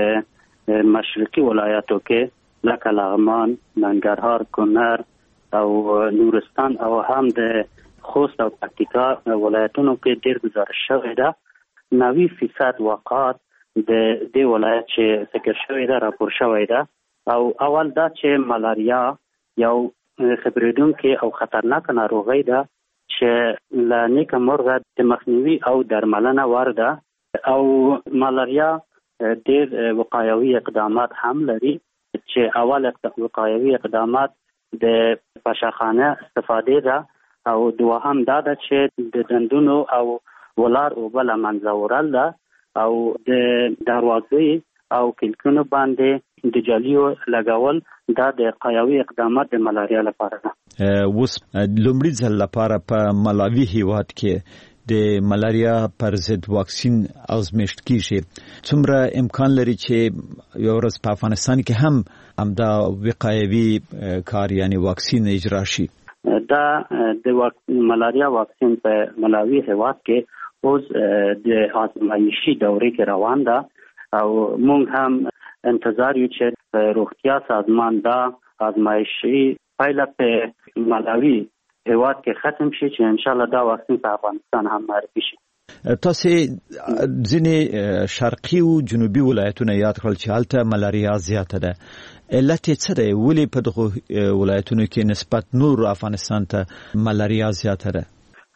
مشرقي ولایاتو کې لکه لغمان، ننګرهار، کونړ او نورستان او هم د خوست او پکتیکا ولایتونو کې ډېر گزارش شوی ده. 90% واقعات د دې ولایت چې ذکر شوی ده راپور شوی ده. او اول دا چې ملاریا یو خبرېدونکې او خطرناک ناروغي ده چې له نیکه مرغه د مخنیوي او درملنه وړ ده. او ملاریا ډېر وقایوي اقدامات هم لري چې اول وقایوي اقدامات د پاشاخانه استفاده ده او دوهم دا ده چې د دندونو او ولار او بل منځه وړل ده او د دروازې او کلکونو باندې د جالیو لګول دا د قایوي اقدامات د ملاریا لپاره ده. اوس لومړي ځل لپاره په ملاوي هیواد کې د ملاریا پر ضد واکسین ازمېشت کیږي. څومره امکان لري چې یو ورځ په افغانستان کې هم همدا وقایوي کار یعنی واکسین اجرا شي؟ دا د ملاریا واکسین په ملاوي هیواد کې اوس د آزمایشي دورې کې روان ده او موږ هم انتظار یو چې روغتیا سازمان دا آزمایشي پایله په ملاوي هیواد کې ختم شي چې ان شاء الله دا واکسین په افغانستان هم معرفي شي. تاسو ځینې شرقي او جنوبي ولایتونه یاد کړل چې هلته ملاریا زیاته ده. علت یې څه دی؟ ولې په دغو ولایتونو کې نسبت نور افغانستان ته ملاریا زیاته ده؟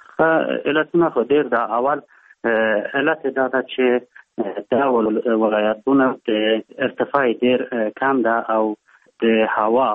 علتونه خو ډېر ده. اول علت دا ده چې دا ولایتونه د ارتفاع ډېر کم ده او د هوا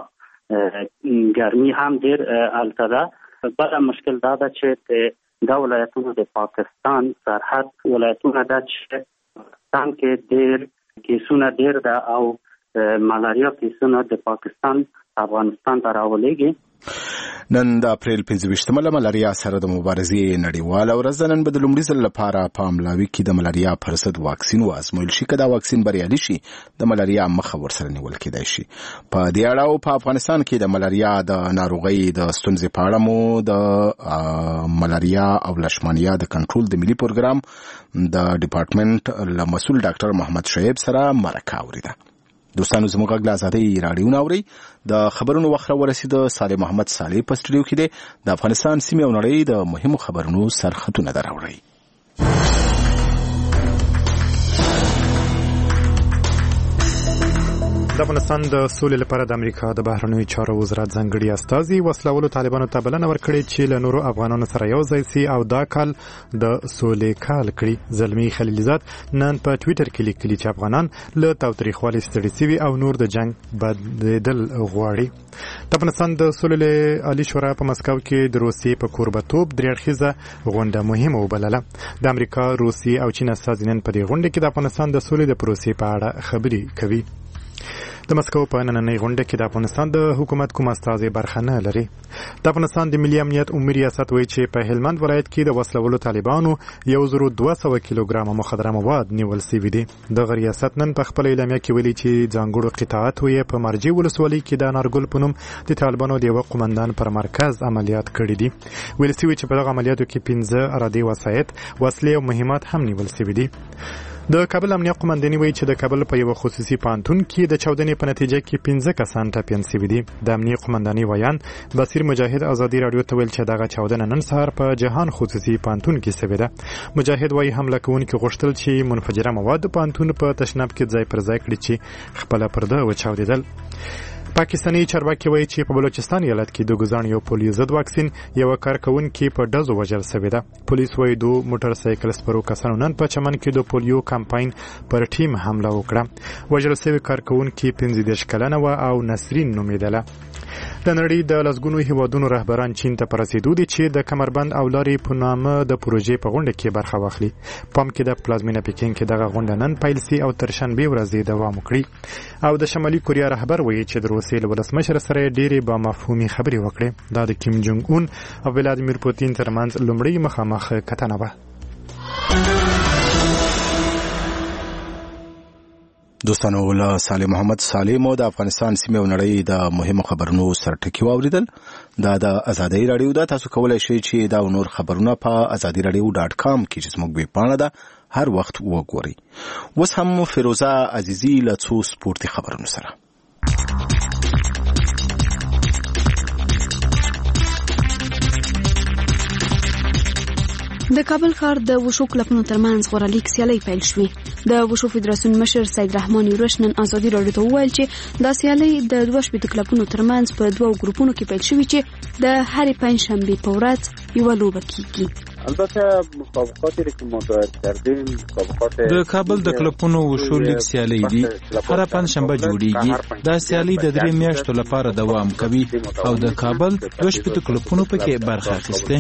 ګرمي هم ډېر هلته ده. بل مشکل دا ده چې دا ولایتونه د پاکستان سرحد ولایتونه ده چې پاکستان کې ډېر کیسونه ډېر ده او ملاریا کیسونه د پاکستان افغانستان ته راولېږي. نن د اپریل 25مه له ملاریا سره د مبارزې نړیواله ورځ ده. نن به د لومړي ځل لپاره په ملاوي کې د ملاریا پر ضد واکسین وازمویل شي. که دا واکسین بریالي شي د ملاریا مخه ورسره نیول کېدای شي. په دې اړه او په افغانستان کې د ملاریا د ناروغۍ د ستونزې په اړه مو د ملاریا او لشمانیا د کنټرول د ملي پروګرام د ډپارټمنټ له مسؤل ډاکټر محمد شعیب سره مرکه اوریده. دوستانو زموږ غږ له ازادۍ راډیو نه اورئ. د خبرونو وخت ورسېده. صالح محمد صالح په سټوډیو کې دی. د افغانستان سیمې او نړۍ د مهمو خبرونو سرخطونه دراوړئ. د افغانستان د سولې لپاره د امریکا د بهرنیو چارو وزارت ځانګړي استازي وسلوالو طالبانو ته بلنه ورکړې چې له نورو افغانانو سره یو ځای سي او دا کال د سولې کال کړي. زلمی خلیلزاد نن په ټوئیټر کې لیکلي چې افغانان له تاوتریخوالي ستړي شوي او نور د جنگ بدیدل غواړي. د افغانستان د سولې عالی شورا په مسکو کې د روسیې په کوربتوب درې اړخیزه غونډه مهمه وبلله. د امریکا، روسیې او چین استازي نن په دې غونډه کې د افغانستان د سولې د پروسې په اړه خبرې کوي. د مسکو په نننۍ غونډه کې د افغانستان د حکومت کوم استازي برخه نه لري. د افغانستان د ملي امنیت عمومي ریاست وایي چې په هلمند ولایت کې د وسلوالو طالبانو 1200 کیلوګرام مخدره مواد نیول شوي دي. د ریاست نن په خپل اعلامیه کې ویلي چې ځانګړو قطاعت یې په مرجع ولسوالۍ کې د نارګل په نوم د طالبانو د یو قومندان پر مرکز عملیات کړي دي. ویل شوي چې په دغه عملیاتو کې 15 ارادي وسایط، وسلې او مهمات هم نیول شوي دي. د کابل امنیه قومنداني وایي چې د کابل په یو خصوصي پانتون کې د چاودنې په نتیجه کې 15 کسان ټپیان شوي دي. د امنیه قومنداني ویان بصیر مجاهد ازادي رادیو ته ویل چې دغه چاودنه نن سهار په جهان خصوصي پانتون کې شوې ده. مجاهد وایي حمله کوونکي غوښتل چې منفجره مواد پانتون په تشناب کې ځای پر ځای کړي چې خپل پرده وچاودېدل. پاکستاني چارواکي وایي چې په بلوچستان ایالت کې د ګزان یو پولیو ضد واکسین یو کارکونکي په ډزو وژل شوی ده. پولیس وایي 2 موټر سایکل سپرو کسانو نن په چمن کې د پولیو کمپاین پر ټیم حمله وکړه. وژل شوی کارکونکي 15 کلنه و او نسرین نومیدله. د نړۍ د لسګونو هیوادونو رهبران چین ته پرسیدو دي چې د کمربند او لارې په نامه د پروژې په غونډه کې برخه واخلي. پام کې د پلازمینه پکین کې دغه غونډه نن پیل سي او تر شنبه ورځې دوام وکړي. او د شمالي کوریا رهبر وایي چې د روسیې له ولسمشر سره ډېرې با مفهومي خبرې وکړي. دا د کیم جونګ اون او ولادیمیر پوتین ترمنځ لومړی مخامخ کتنه وه. دوستانو له صالح محمد صالح مو د افغانستان سیمې او نړۍ د مهمو خبرونو سرټکی واوریدل. دا د ازادۍ رادیو ده. تاسو کولای شئ چې دا نور خبرونه په azadiradio.com کې چې زموږ ویب پاڼه ده هر وخت وګورئ. اوس هم فیروزه عزیزی له څو سپورتي خبرونو سره. د کابل ښار د وشو کلبونو ترمنځ غوره لیګ سیالۍ پیل شوې. د وشو فدراسیون مشر سید رحمان یورش نن ازادي رادیو ته وویل چې دا سیالۍ د 12 کلبونو ترمنځ په 2 ګروپونو کې پیل شوې چې د هرې پنجشنبه په ورځ یو لوبه کیږي. البته مسابقاتی که ما دایر کردیم مسابقات د کابل د کلبونو وشو لیګ سیالۍ دي. هر پنجشنبه جوړیږي. دا سیالۍ د 3 میاشتو لپاره دوام کوي او د کابل 12 کلبونو پکې برخه اخیسته.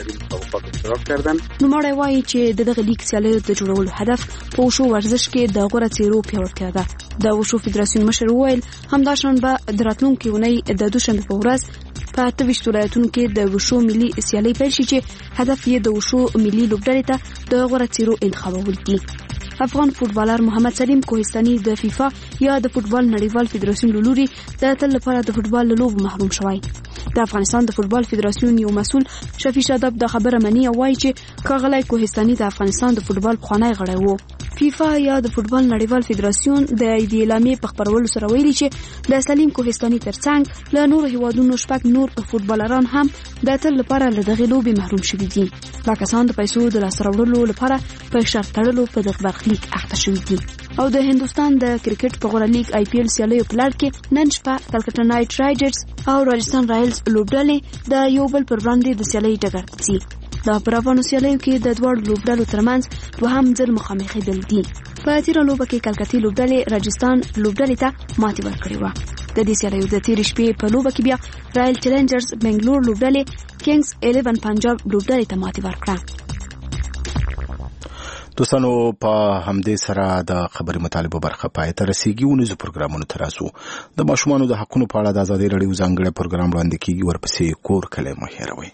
نوموړی وایي چې دغه لیګ سیالیو د جوړولو هدف په وشو ورزش کې د غوره څیرو پیاوړتیا ده. د وشو فدراسیون مشر وویل همداشانبه د راتلونکي اونۍ د دوشنبه په ورځ په 28 ولایتونو کې د وشو ملي سیالۍ پیل شي چې هدف یې د وشو ملي لوبډلې ته د غوره څیرو انتخابول دي. افغان فوټبالر محمد سلیم کوهستاني د فیفا یا د فوټبال نړیوال فدراسیون له لوري د تل لپاره د فوټبال له لوبو محروم شوی. د افغانستان د فوټبال فدراسیون یو مسؤل شفیع شاداب د خبره مني او وایي چې کاغلی کوهستاني د افغانستان د فوټبال پخوانی غړی وو. فیفا یا د فوټبال نړیوال فدراسیون د دې اعلامیې په خبرولو سره ویلي چې د سلیم کوهستاني ترڅنګ له نورو هیوادونو شپږ نور فوټبالران هم د تل لپاره له دغې لوبې محروم شوي دي. دا کسان د پیسو د لاسته راوړلو لپاره په شرط تړلو په دغه برخلیک اخته شوي دي. او د هندوستان د کرکټ په غوره لیګ آی پی ایل سیالیو په لړ کې نن شپه کلکټا نایټ رایډرز او راجستان رایلز لوبډلې د یو بل پر وړاندې د سیالۍ ډګر ته ځي. د پراوانو سیالیو کې د دواړو لوبډلو ترمنځ دوهم ځل مخامخېدل دي. په تیره لوبه کې کلکتي لوبډلې راجستان لوبډلې ته ماتې ورکړې وه. د دې سیالیو د تیرې شپې په لوبه کې بیا رایل چیلنجرز بنگلور لوبډلې کینګز 11 پنجاب لوبډلې ته ماتې ورکړه. دوستانو په همدې سره د خبري مطالبه برخه پای ته رسیدي او نوو پروګرامونو تراسو د ماشومانو د حقوقو په اړه د آزادۍ رادیو ځانګړي پروګرام وړاندې کیږي ورپسې کور کله مو هیروي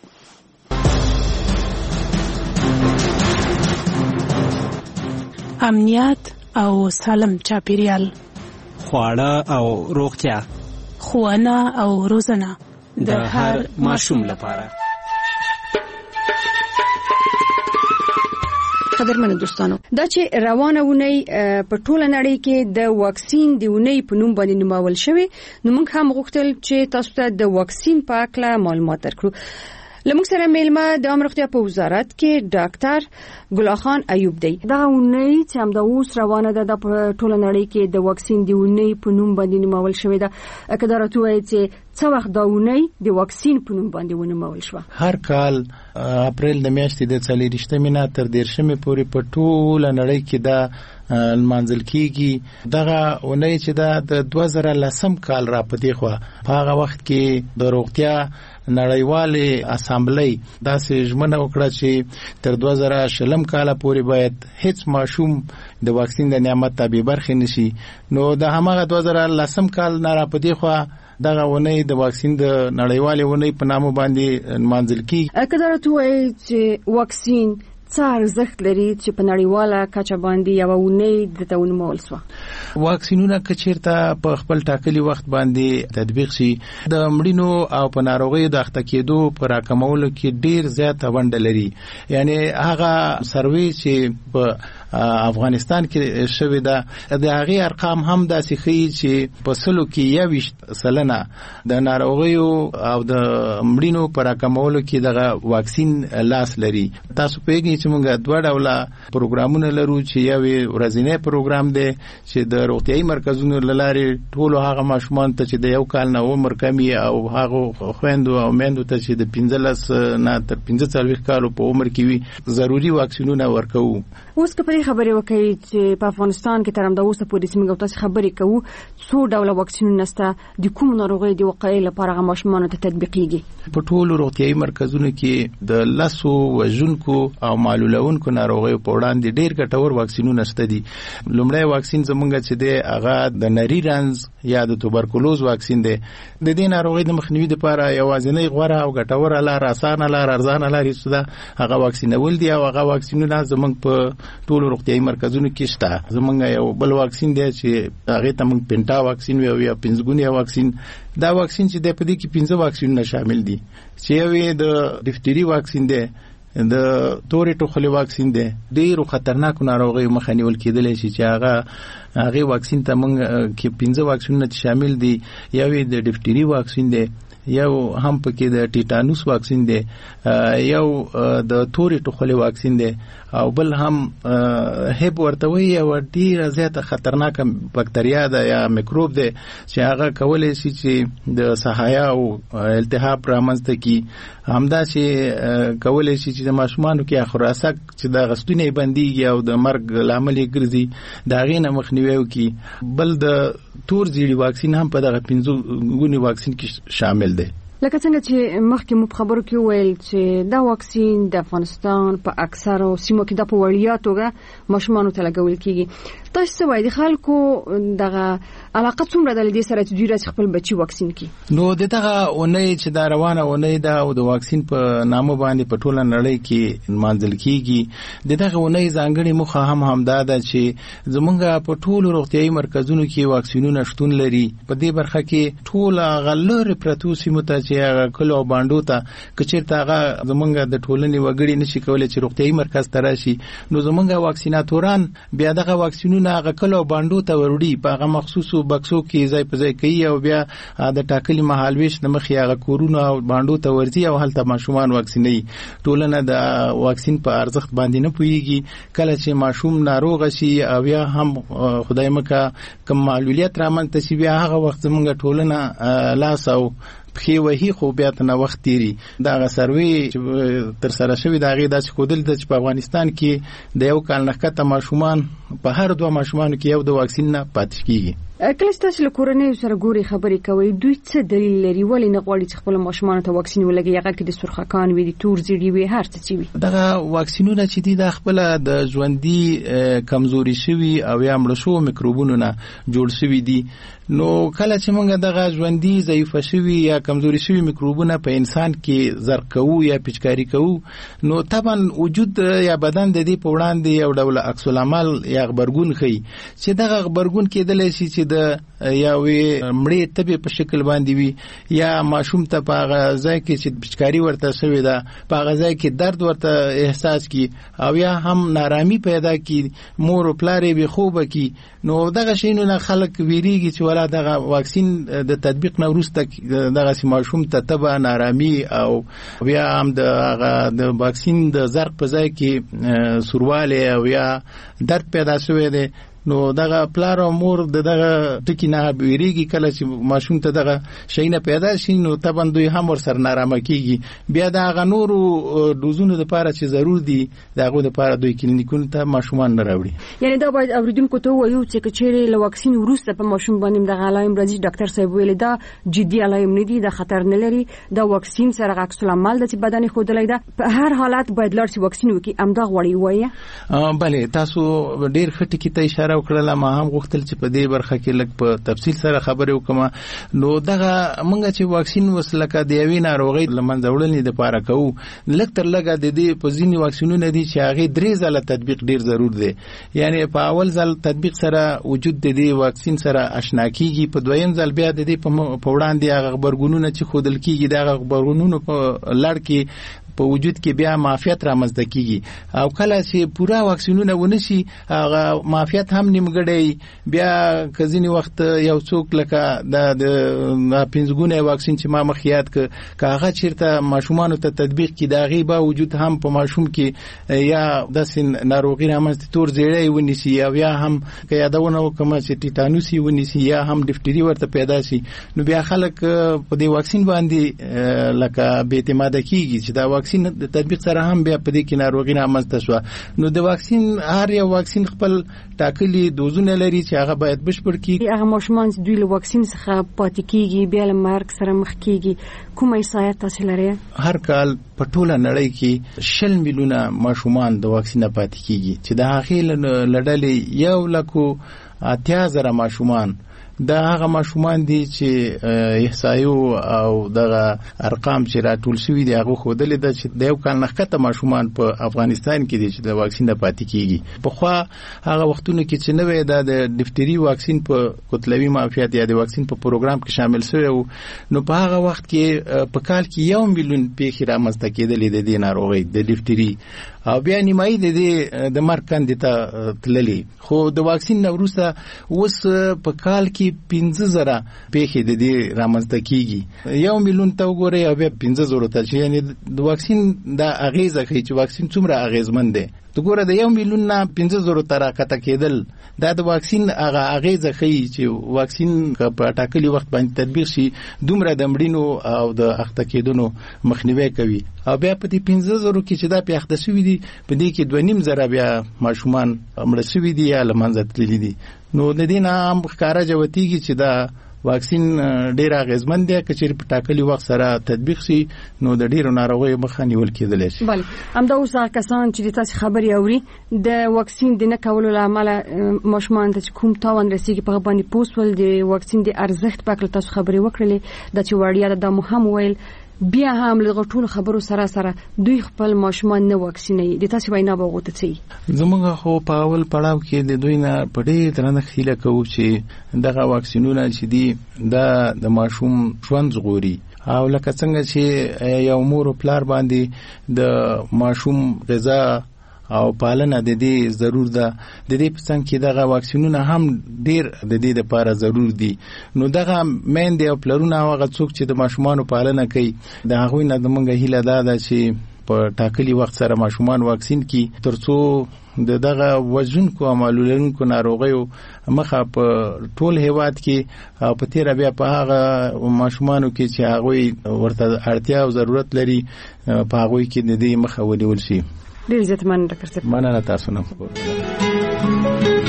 امنیت او سالم چاپیریال خواړه او روغتیا ښوونه او روزنه د هر ماشوم لپاره قدرمن دوستانو دا چې روانه ونی په ټوله نړۍ کې د واکسین دی ونی په نوم باندې نومول شوی نو موږ هم غوښتل چې تاسو ته د واکسین په اړه معلومات درکړو لمونږ سره میلمه د عامه روغتیا په وزارت کې ډاکټر ګل خان ایوب دی دا ونی چې هم د اوس روانه ده د ټوله نړۍ کې د واکسین دی ونی په نوم باندې نومول شوی ده کله راټوي چې څو وخت دا ونی د واکسین په نوم باندې ونومول شو هر کال اپریل د میاشتې د 40 مینا تر 13 پورې په ټوله نړۍ کې دا منځل کیږي دغه ونی چې دا د 2010 کال را پدې خو په هغه وخت کې د روغتیا نړیوالې اسامبلې دا سه ژمنه وکړه چې تر 2020 کال پورې باید هیڅ ماشوم د واکسین د نعمت تابع برخه نشي نو د همغه 2010 کال نه را پدې خو دغه ونی د واکسین د نړیوالې ونی په نامه باندې منځل کیږي کله راټوي چې واکسین څه ارزښت لري چې په نړیواله کچه باندې یو ونی د تونمول سو واکسینونه کچیرته په خپل ټاکلي وخت باندې تطبیق شي د مړینو او په ناروغیو د اخته کېدو پر راکمولو کې ډیر زیات ونډه لري یعنی هغه سروي چې په افغانستان کې شوی دا د هغه ارقام هم داسې ښیي چې په سلو کې 20% د ناروغیو او د مړینو پر راکمولو کې دغه واکسین لاس لري تاسو پیګی چې موږ دوه ډوله پروګرامونه لرو چې یو ورځنی پروګرام دی چې د روغتيایي مرکزونو لارې ټول هغه ماشومان ته چې د یو کال نه عمر کمی او هغه خويندو او میندو ته چې د 15 نه تر 45 کالو په عمر کې وي ضروري واکسینونه ورکوو اوس په خبرې وکړي چې په افغانستان کې تر همدا اوسه پورې موږ تاسو خبرې کوو څو ډول واکسینونه سته د کوم ناروغي د وقایې لپاره ماشومان ته تطبیقيږي په ټول روغتيایي مرکزونو کې د لاسو وژونکو او معلولونکو ناروغیو په وړاندې ډېر ګټور واکسینونه شته دي لومړی واکسین زمونږ چې دی هغه د نری رنز یا د توبرکلوز واکسین دی د دې ناروغي د مخنیوي لپاره یوازینی غوړه او ګټور لار اسانه لار ارزانه لار هیڅ ده هغه واکسینول دي او هغه واکسینونه زمونږ په ټول روغتيایي مرکزونو کې شته زمونږ یو بل واکسین دی چې هغه ته موږ پینټا واکسین وی یا پنځګونیا واکسین دا واکسین چې د پدې کې 15 واکسینونه شامل دي چې یو د ډیفتری واکسین دی د تورې ټوخلې واکسین دی ډیرو خطرناکو ناروغیو مخه نیول کېدلی شي چې هغه واکسین ته موږ کې 15 واکسینونه شامل دي یو د ډیفتری واکسین دی یو هم پکې د ټیټانوس واکسین دی یو د تورې ټوخلې واکسین دی او بل هم هپ ورته وي یو ډیره زیاته خطرناک بکټریا ده یا میکروب ده چې هغه کولای شي چې د صحایا او التهاب رامنځته کی همدا چې کولای شي چې د ماشومانو کې خراسک چې د غستونې بنديږي او د مرګ لامل ګرځي دا غینه مخنیوي کوي بل د تور زیړی واکسین هم په دغه 15 غونی واکسین کې شامل دی لکه څنګه چې مخکې مو خبرو کې ویل چې دا واکسین د افغانستان په اکثرو سیمو کې د پوړیا توګه ماشومانو ته لګول کیږي تاسو وایي د خلکو دغه علاقه څومره د دې سره چې دوی راځي خپل بچي واکسین کی نو دغه اونۍ چې دا روانه اونۍ دا او د واکسین په نامه باندې په ټوله نړۍ کې منځل کیږي دغه اونۍ ځانګړي مخه هم دا ده چې زمونږ په ټولو روغتيایي مرکزونو کې واکسینونه شتون لري په دې برخه کې ټول غلر پرتو سیمو ته چې کلو باندو ته کچیرته هغه زمونږ د ټولنې وګړي نشي کولای چې روغتيایي مرکز ته راشي نو زمونږ واکسیناتوران بیا دغه واکسینونه هغه کلو باندو ته وروړي په هغه مخصوصو بکسو کې ځای په ځای کوي او بیا د ټاکلي مهالويش د مخې هغه کورونه او باندو ته ورځي او هلته ماشومان واکسیني ټولنه د واکسین په ارزښت باندې نه پويږي کله چې ماشوم ناروغ شي او یا هم خدای مکه کوم معلولیت رامنځته شي بیا هغه وخت زمونږ ټولنه لاس او خې وਹੀ خو بیا ته وخت تیری دا سروي تر سره شوی دا غي د خودل د په افغانستان کې د یو کال نه کته ماشومان په هر دوه ماشومانو کې یو د واکسین نه پاتې کیږي. کله چې تاسو له کورنۍ سره ګوري خبرې کوي دوی څه دلیل لري ولې نه غواړي چې خپل ماشومان ته واکسین ولګي هغه کې د سرخکان وي د تور زیړی وي هر څه وي. دغه واکسینونه چې دي د خپل د ژوندۍ کمزوري شوی او یا مړ شو میکروبونو نه جوړ شوی دي. نو کله چې موږ دغه ژوندۍ ضعیف شوی یا کمزوري شوی میکروبونه په انسان کې زرق کوو یا پیچکاری کوو نو طبعا وجود یا بدن د دې په وړاندې یو ډول عکس العمل یا خبرګون ښيي چې دغه خبرګون کېدلی شي چې د یا وی مړې تبې په شکل باندې وي یا ماشوم ته په هغه ځای کې چې پیچکاری ورته شوی ده په هغه ځای کې درد ورته احساس کی او یا هم نارامي پیدا کی مور او پلار به خوب کی. نو دغه شینو نه خلک ویریږي چې ولا دغه واکسین د تطبیق نه وروسته دغه ماشوم ته تبه نارامي او بیا هم د واکسین د زرق په ځای کې سورواله او یا درد پیدا شوی دی. نو دغه پلار او مور دغه ټکی نه ویریږي کله چې ماشوم ته دغه شي نه پیدا شي نو طبعا دوی هم ور سره نارامه کیږي. بیا دغه نورو دوزونو لپاره چې ضرور دي دغه لپاره دوی کلینیکونو ته ماشومان نه راوړي. یعنی دا باید اوریدونکو ته وایو چې کچېره له واکسین وروسته په ماشوم باندې دغه علائم راځي ډاکټر صاحب ویل دا جدي علائم نه دي د خطر نه لري دا واکسین سره عکس العمل د بدن خودلای دا په هر حالت باید لارسي واکسین وکي امدا غوړی وایي. بله تاسو ډیر خټی کی ته اشاره وکړه ما هم غوښتل چې په دې برخه کې لږ په تفصیل سره خبرې وکم. نو دغه موږ چې واکسین وسلکه د یوې ناروغۍ لمنځه وړلې د پاره کوو لږ تر لږه د دې په ځینی واکسینونه دي چې هغه درې ځله تطبیق ډیر ضرور دی. یعنی په اول ځل تطبیق سره وجود د دې واکسین سره آشنا کیږي په دویم ځل بیا د دې په وړاندې هغه خبرګونونه چې خودل کیږي دغه خبرګونونو په لړ کې په وجود کې بیا معافیت رامنځته کیږي او کله چې پورا واکسینونه ونشي هغه معافیت هم نیمګړی بیا کزینی وخت یو څوک لکه د پنځګونه واکسین چې ما مخیات کاغه چیرته ماشومان ته تطبیق کی داغي با وجود هم په ماشوم کې یا د سین ناروغي رامنځته تور زیړی ونیسي یا بیا هم که یادونه وکم چې ټیټانوسي ونیسي یا هم ډفټری ورته پیدا شي نو بیا خلک په دې واکسین باندې لکه به اعتماد کیږي چې دا واکسین د تطبیق سره هم بیا په دې کې ناروغي رامنځته شو. نو د واکسین هر یو واکسین خپل ټاکلي دوزونه لري چې هغه باید بشپړ کیږي. هغه ماشومان چې دوی له واکسین څخه پاتې کیږي بیا له مرګ سره مخ کیږي کومه احصایات تاسو لرئ؟ هر کال په ټوله نړۍ کې 6 میلیونه ماشومان د واکسین پاتې کیږي چې د هغه لړلې 1,80,000 ماشومان دا هغه ماشومان دي چې احصایو او دغه ارقام چې راټول شوی دي هغه خودلې د چې د یو کال نخته ماشومان په افغانستان کې دي چې د واکسین نه پاتې کیږي. په خو هغه وختونو کې چې نوې د ډفټری واکسین په کتلوي معافیت یا د واکسین په پروګرام کې شامل شوی نو په هغه وخت کې په کال کې 1 میلیون پیښې رامنځته کېدلې د دې ناروغۍ د ډفټری او بیا نیمایي د مرګ کندې ته تللې. خو د واکسین نه وروسته اوس په کال کې 15,000 پیښې د دې رامنځته کیږي. 1 میلیون ته وګورئ او بیا 15,000 ته چې یعنی د واکسین د اغیزه کوي چې واکسین څومره اغیزمن دی. تو ګوره د 1 میلیون نه 15,000 ته راکته کېدل دا د واکسین هغه اغیزه کوي چې واکسین په ټاکلي وخت باندې تطبیق شي دومره د مړینو او د اخته کېدونو مخنیوي کوي. او بیا په دې 15,000 کې چې دا پیښ شوی دي په دې کې 2.5 بیا ماشومان مړ شوی دي یا لمنځه تللي دي. نو د دې نه هم ښکارا جوتیږي چې دا واکسین ډیر اغیزمن دی چې په ټاکلي وخت سره تطبیق شي نو د ډیرو ناروغیو مخه نیول کېدلی شي. بله همدا اوس کسان چې تاسو خبري اوري د واکسین د نه کولو لامل ماشومان ته کوم تاوان رسیږي په باندې پوسول د واکسین د ارزښت په اړه تاسو خبري وکړلې د چې وړیا د مهم ویل بیا هم له غټونو خبرو سره دوی خپل ماشومان نه واکسینوي د تاسو وینا به غوته چی زموږ خو په اول پړاو کې د دوی نه پړې ترنه خیله کوو چې دغه واکسینونه چې دي د ماشوم ژوند ژغوري او لکه څنګه چې یو مور پلار باندې د ماشوم غذا او پالنه د دې ضرور ده د دې په څنګه کې دغه واکسینونه هم ډیر د دې لپاره ضرور دي. نو دغه مېندې او پلرونه هغه څوک چې د ماشومان پالنه کوي د هغه نه زمونږ هیله ده چې په ټاکلي وخت سره ماشومان واکسین کی ترڅو دغه وژونکو او معلولونکو ناروغیو مخه په ټول هیواد کې او په تیر بیا په هغه ماشومانو کې چې هغه ورته اړتیا او ضرورت لري په هغه کې د دې مخه ونیول شي. ډیر عزت مننه ډاکټر صاحب. مننه تاسو نه.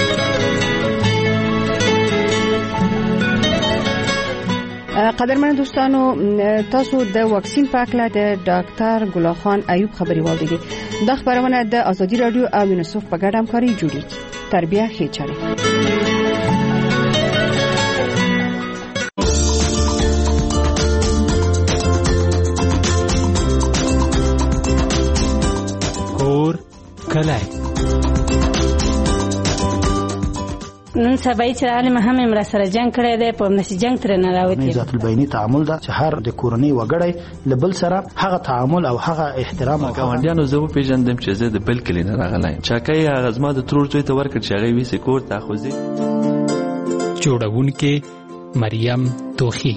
قدرمن دوستانو تاسو د واکسین په اړه د ډاکټر ګل خان ایوب خبري واوریدي. د خبرونه د ازادي رادیو او یونیسف په ګډه همکاري جوړیږي. تربیه ښه چاري. کور کلای نن سبا چې عالم هم امر سره جنگ کړی دی په نشي جنگ تر نه راوتی. ذات البینی تعامل دا چې هر د کورنۍ وګړي لبل سره هغه تعامل او هغه احترام او ګاونډیانو زه په پیژندم چې زه د بل کلی نه راغلی چاکای هغه زما د ترور ځای ته ورکړ چې هغه ویسه کور ته خوځي. جوړونکې مریم توخی.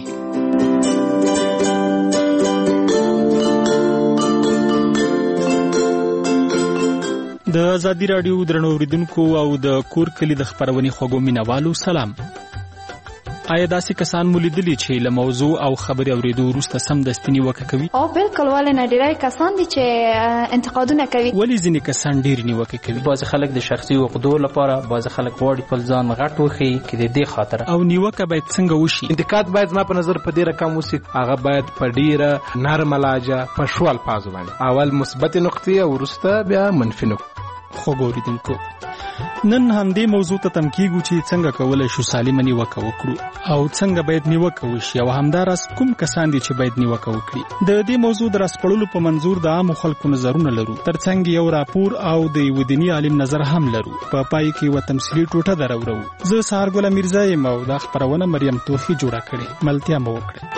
د ازادي رادیو درنو اوریدونکو او د کور کلی د خبرونې خوږو مینوالو سلام. آیا داسې کسان مولیدلی چې له موضوع او خبري اوریدو وروسته سم دستنی وکه کوي؟ او بالکل ولې نه ډیری کسان دي چې انتقادونه کوي. ولی ځینې کسان ډیر نیوکه کوي؟ بعض خلک د شخصي عقدو لپاره، بعض خلک غواړي خپل ځان غټ وخی کې د دې خاطر. او نیوکه باید څنګه وشي؟ انتقاد باید ما په نظر په ډیره کم وسی، هغه باید په ډیره نرم لهجه په شوال پازو باندې اول مثبت نقطې او وروسته بیا منفي نقطې. خو ګوریدونکو نن همدې موضوع ته تم کیږو چې څنګه کولای شو سالمه نیوکه وکړو او څنګه باید نیوکه وشي او همدارس کوم کسان دي چې باید نیوکه وکړي. د دې موضوع د راسپړلو په منظور د عام خلکو نظرونه لرو، ترڅنګ یو راپور او د یو دینی عالم نظر هم لرو. په پای کې یو تمثيلي ټوټه درورو. زه سهار ګل میرزا یم او د خبرونه مریم توخی جوړه کړې. ملتیا مو وکړه.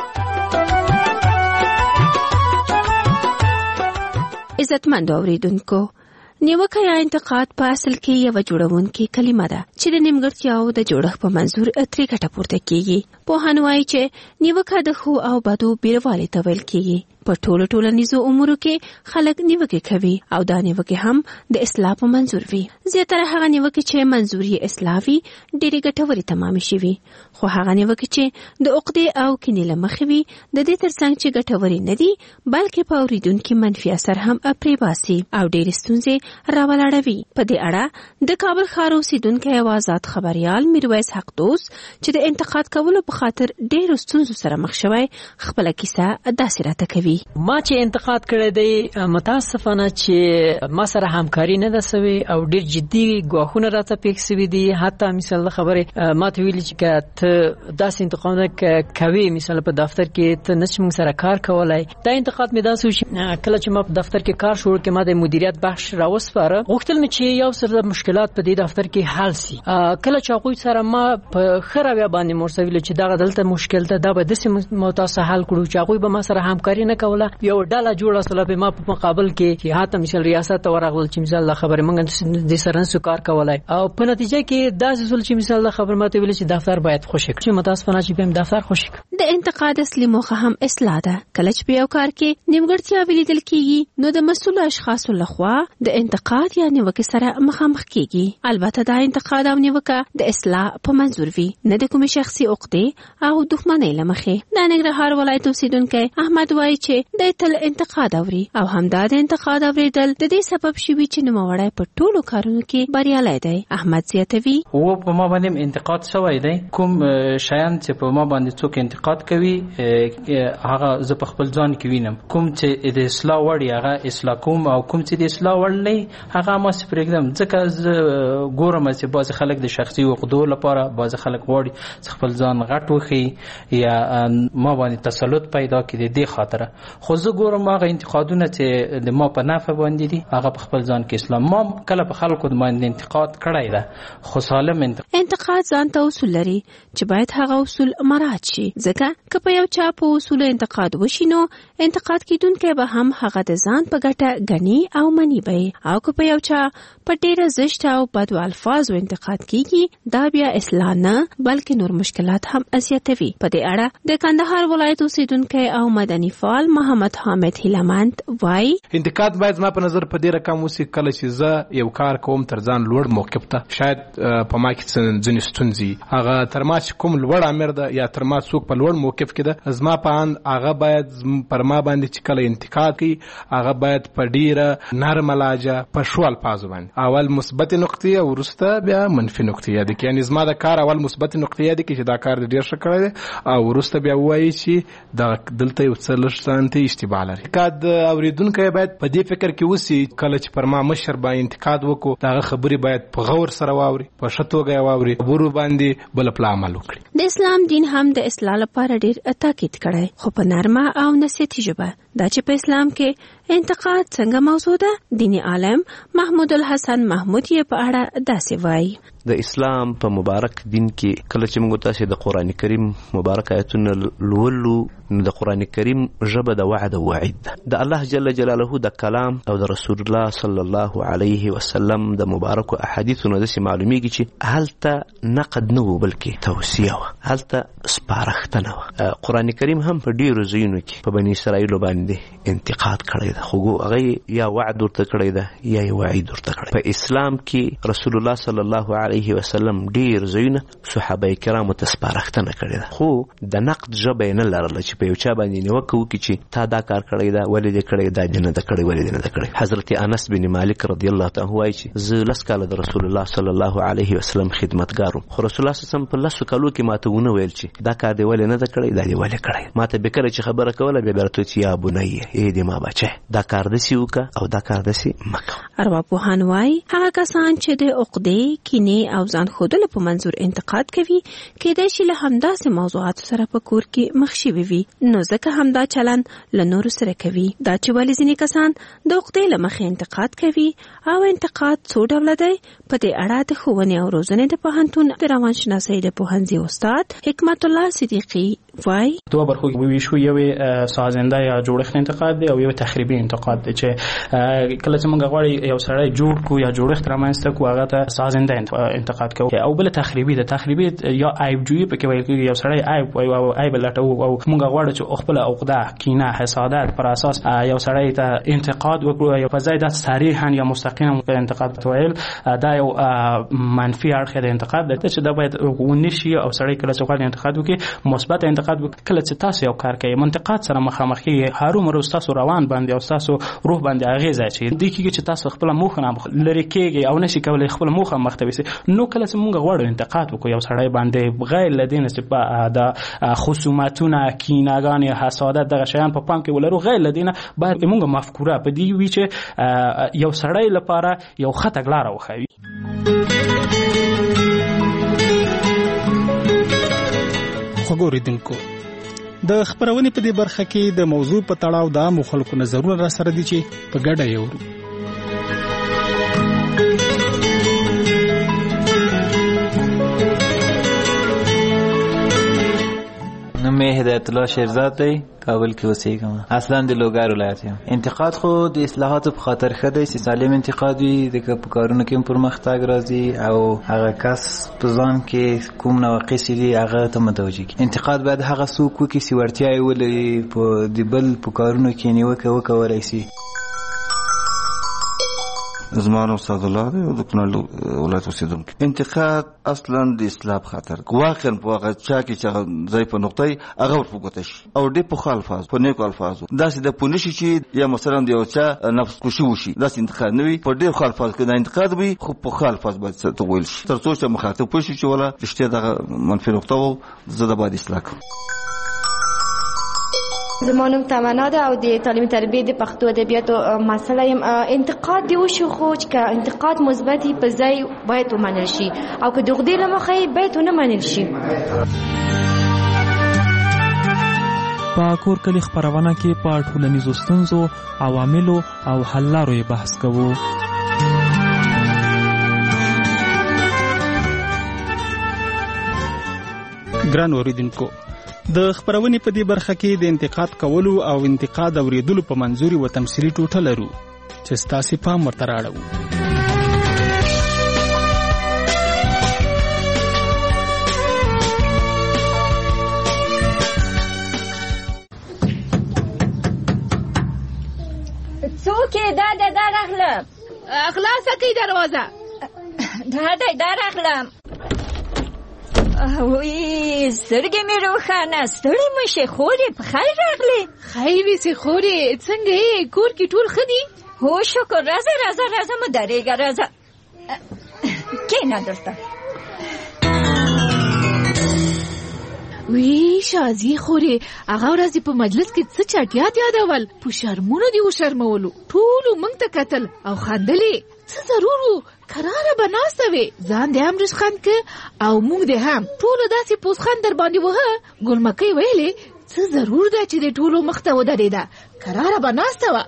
عزتمند اوریدونکو، نیوکه یا انتقاد په اصل کې یو جوړونکې کلمه ده چې د نیمګړتیاو د جوړښت په منظور ترې ګټه پورته کیږي. پوهان وایي چې نیوکه د خو او بدو بیلوالي ته ویل کیږي. په ټولو ټولنیزو امورو کې خلک نیوکه کوي او دا نیوکه هم د اصلاح په منظور وي. زیاتره هغه نیوکه چې منظور یې اصلاح وي ډېرې ګټورې تمام شي وي، خو هغه نیوکه چې د عقدې او کینې له مخې وي د دې ترڅنګ چې ګټورې نه دي بلکې په اوریدونکو منفي اثر هم پرې باسي او ډېرې ستونزې راولاړوي. په دې اړه د کابل ښار اوسیدونکی آزاد خبريال میرویس حق دوست چې د انتقاد کولو په خاطر ډېرو ستونزو سره مخ شوی خپل کیسه داسې راته کوي. ما چې انتقاد کړی دی متاسفانه چې ما سره همکاري نه ده سوي او ډیر جدي ګواښونه راته پېښ سوي دي. حتی مثال خبره ما ته ویلي چې ته داسې انتقادونه کوي، مثال په دفتر کې ته نشې موږ سره کار کولای. دا انتقاد مې داسې وشي کله چې ما په دفتر کې کار شروع کړم د مدیریت بخش راوسپاره، غوښتل مې چې یو څه مشکلات په دې دفتر کې حل سي. کله چې هغوی سره ما په ښه رویه باندې مرسویل چې دغه دلته مشکل ده، دا به داسې متاسه حل کړو چې هغوی به ما سره همکاري نه کوله. یو ډله جوړه سره په ما په مقابل کې چې هاته مثال ریاست ته ورغول چې مثال خبره موږ د سرنسو کار کولای او په نتیجه کې دا ځل چې مثال خبره ماته ویل چې دفتر باید خوشی کړي. متاسفانه چې په دفتر خوشی کړي. د انتقاد اصلي موخه هم اصلاح ده. کله چې په یو کار کې نیمګړتیا ولیدل کیږي نو د مسؤل اشخاصو لخوا د انتقاد یا نیوکه سره مخامخ کیږي. البته دا انتقاد او نیوکه د اصلاح په منظور وي، نه د کوم شخصي عقدې او دښمنۍ لمخې. د ننګرهار ولایت اوسیدونکی احمد وایي چې د تل انتقاد اوري او همدا د انتقاد اوریدل د دې سبب شوی چې نوموړی په ټولو کارونو کې بریالی دی. احمد زیاتوي او په ما باندې انتقاد شوی دی. کوم شیان چې په ما باندې څوک انتقاد کوي هغه زه په خپل ځان کې وینم. کوم چې د اصلاح وړ هغه اصلاح کوم او کوم چې د اصلاح وړ نه هغه ما سپریږدم. ځکه زه ګورم چې بعض خلک د شخصي عقدو لپاره، بعض خلک غواړي خپل ځان غټ وخی یا ما باندې تسلط پیدا کړي د دې خاطر. خو زه ګورم هغه انتقادونه چې د ما په نفع باندې دي هغه په خپل ځان کې اسلام ما کله په خلکو باندې انتقاد کړی ده، خو سالم انتقاد ځان ته اصول لري چې باید هغه اصول مراعات شي. ځکه که په یو چا په اصول انتقاد وشي نو انتقاد کیدونکي به هم هغه د ځان په ګټه غني او مني به، او که په یو چا په ډیره زشت او بدو الفاظو انتقاد کیږي دا بیا اصلاح نه بلکې نور مشکلات هم زیاتوي. په دې اړه د کندهار ولایت اوسیدونکي او مدني فعال لیکوال محمد حامد هیلمند وای انتقاد باید زما په نظر په دې رقم وسی کله چې زه یو کار کوم تر ځان لوړ موقف ته شاید په ما کې ځینې ستونزې هغه تر ما چې کوم لوړ امر ده یا تر ما څوک په لوړ موقف کې ده زما په اند هغه باید پر ما باندې چې کله انتقاد کوي هغه باید په ډیره نرمه لهجه په ښو الفاظو باندې اول مثبت نقطې او وروسته بیا منفي نقطې یاد کړي یعنې زما د کار اول مثبت نقطې یاد کړي چې دا کار ډېر ښه کړی دی او وروسته بیا ووایي چې دلته یو څه لږ څه اشتباه لري انتقاد اورېدونکی باید په دې فکر کې اوسي کله چې پر ما مشر باندې انتقاد وکړو د هغه خبرې باید په غور سره واوري په ښه توګه یې واوري خبرو باندې بل په عمل وکړي د اسلام دین هم د اصلاح لپاره ډېر تاکید کړی خو په نرمه او نصیحتي ژبه دا چې په اسلام کې انتقاد څنګه موضوع ده دیني عالم محمود الحسن محمود یې په اړه داسې وایي د اسلام په مبارک دین کې کله چې موږ تاسو د قران کریم مبارک آیتونه لولو نو د قران کریم ژبه د وعد او وعید ده د الله جل جلاله د کلام او د رسول الله صلی الله علیه وسلم د مبارک احادیثونو د معلومیږي چې هلته نقد نه و بلکې توصیه و هلته سپارښتنه و قران کریم هم په ډیرو ځایونو کې په بنی اسرائیل باندې انتقاد کړی ده خو هغه یا وعد ورته کړی ده یا وعید ورته کړی په اسلام کې رسول الله صلی الله علیه وسلم ډیر ځایونه صحابه کرامو ته سپارښتنه کړې ده خو د نقد ژبه نه لرله چې په یو چا باندې نیوکه وکړي چې تا دا کار کړی ده ولې دې کړی دا دې نه ده کړی ولې دې نه ده کړی حضرت انس بن مالک رضی الله تعالی عنه وایي چې زه 10 کاله د رسول الله صلی الله علیه وسلم خدمتګار وم خو رسول الله صلی الله علیه وسلم په 10 کالو کې ماته ونه ویل چې دا کار دې ولې نه ده کړی دا دې ولې کړی ماته به کله چې خبره کوله بیا درته چې یا بني ای دې ما بچه دا کار دسی وکړه او دا کار دسی مکه ارواپوهان وایي هغه کسان چې د عقدې کینې او ځان ښودلو په منظور انتقاد کوي کېدای شي له همداسې موضوعاتو سره په کور کې مخ شوي وي نو ځکه همدا چلند له نورو سره کوي دا چې ولې ځینې کسان د عقدې له مخې انتقاد کوي او انتقاد څو ډوله دی په دې اړه د ښوونې او روزنې د پوهنتون د روانشناسۍ د پوهنځي استاد حکمت الله صدیقي وایي دوه برخو کې ویشو یو سازنده یا جوړښت انتقاد دی او یو تخریبي انتقاد دی چې کله چې موږ غواړو یو سړی جوړ کو یا جوړښت رامنځته کو هغه ته سازنده انتقاد کوو او بل تخریبي د تخریبي یا عیب جوړي په کې ویل کېږي یو سړی عیب وایي او عیب لټو او موږ غواړو چې خپل عقده کینه حسادت پر اساس یو سړی ته انتقاد وکړو یا په ځای د صریحا یا مستقیما انتقاد ویل دا یو منفي اړخ د انتقاد دی چې دا باید ونشي او سړی کله چې غواړي انتقاد وکړي مثبت انتقاد کله چې تاسو یو کار کوي منتقاد سره مخامخ کیږي هرومرو تاسو روان باندې او تاسو روح باندې اغیز اچي د کیږي چې تاسو خپل موخه نه لري کېږي او نشي کولای خپل موخه مختوي نو کله چې موږ غواړو انتقاد وکړو یو سړی باندې غیر لدین چې د خصوماتونه کیناګان حسادت دغه شیان په پام کې ولرو غیر لدین باید موږ مفکوره په دی وی چې یو سړی لپاره یو خطر لاره وخوي خوګوریدونکو د خبرونې په دې برخه کې د موضوع په تړاو د عامو خلکو نظرونه را سره دي چې په ګډه یورو نوم یې هدایت الله شیرزاد دی کابل کې اوسېږم اصلا د لوګر ولایت یم انتقاد خو د اصلاحاتو په خاطر ښه دی چې سالم انتقاد وي د په کارونو کې پرمختګ راځي او هغه کس په ځان کې کوم نواقص دي هغه ته متوجه کړي انتقاد باید هغه څوک وکړي چې وړتیا یې ولري په د بل په کارونو کې نیوکه وکولی شي زمان استاد الله دی او د کونړ ولایت اوسیدونکی انتقاد اصلا د اصلاح خاطر واقعا په هغه چا کې چې ځای په نقطه هغه ورپوګته شي او ډېر په الفاظ په نیکو الفاظو داسې د پونشي چې یا مثلا د یو چا نفس کشي وشي داسې انتقاد نه وي په ډېر الفاظ کې د انتقاد وي خو په الفاظ باید تقویل شي تر څو چې مخاطب پوه شي چې ولا رښتیا دغه منفي نقطه و زه د باید اصلاح کوم زما نوم تمنا ده او د تعلیم تربیه د پښتو ادبیاتو مسله یم انتقاد دی وشو خو چې انتقاد مثبت په ځای باید ومنل شي او که د عقدې له مخې باید ونه منل شي په کور کلی خپرونه کې په ټولنیزو ستونزو عواملو او حل لارو یې بحث کوو ګران اوریدونکو د خبرونې په دې برخه کې د انتقاد کولو او انتقاد اوریدلو په منظوري و تمثيلي ټوټه لرو چې ستاسو پام ورته راړو دا راغلم. خلاصه کړئ دروازه. دا راغلم. وی سترګې مې روښانه، ستړې مه شې خورې، په خیر راغلې. خیر ویسې خورې، څنګه یې؟ کور کې ټول ښه دي؟ هو شکر. راځه مه درېږه، راځه کښېنه دلته. وی شازي خورې، هغه ورځ په مجلس کې څه چټیات یادول، په شرمونو دې وشرمولو، ټولو موږ ته کتل او خندلې. څه ضرور وو، کراره به ناسته وې، ځان دې هم رشخند که او موږ دې هم. ټولو داسې پوزخند در باندې وهه. ګلمکۍ ویلې څه ضرور ده چې دې ټولو مخ ته ودرېده، کراره به ناسته وه.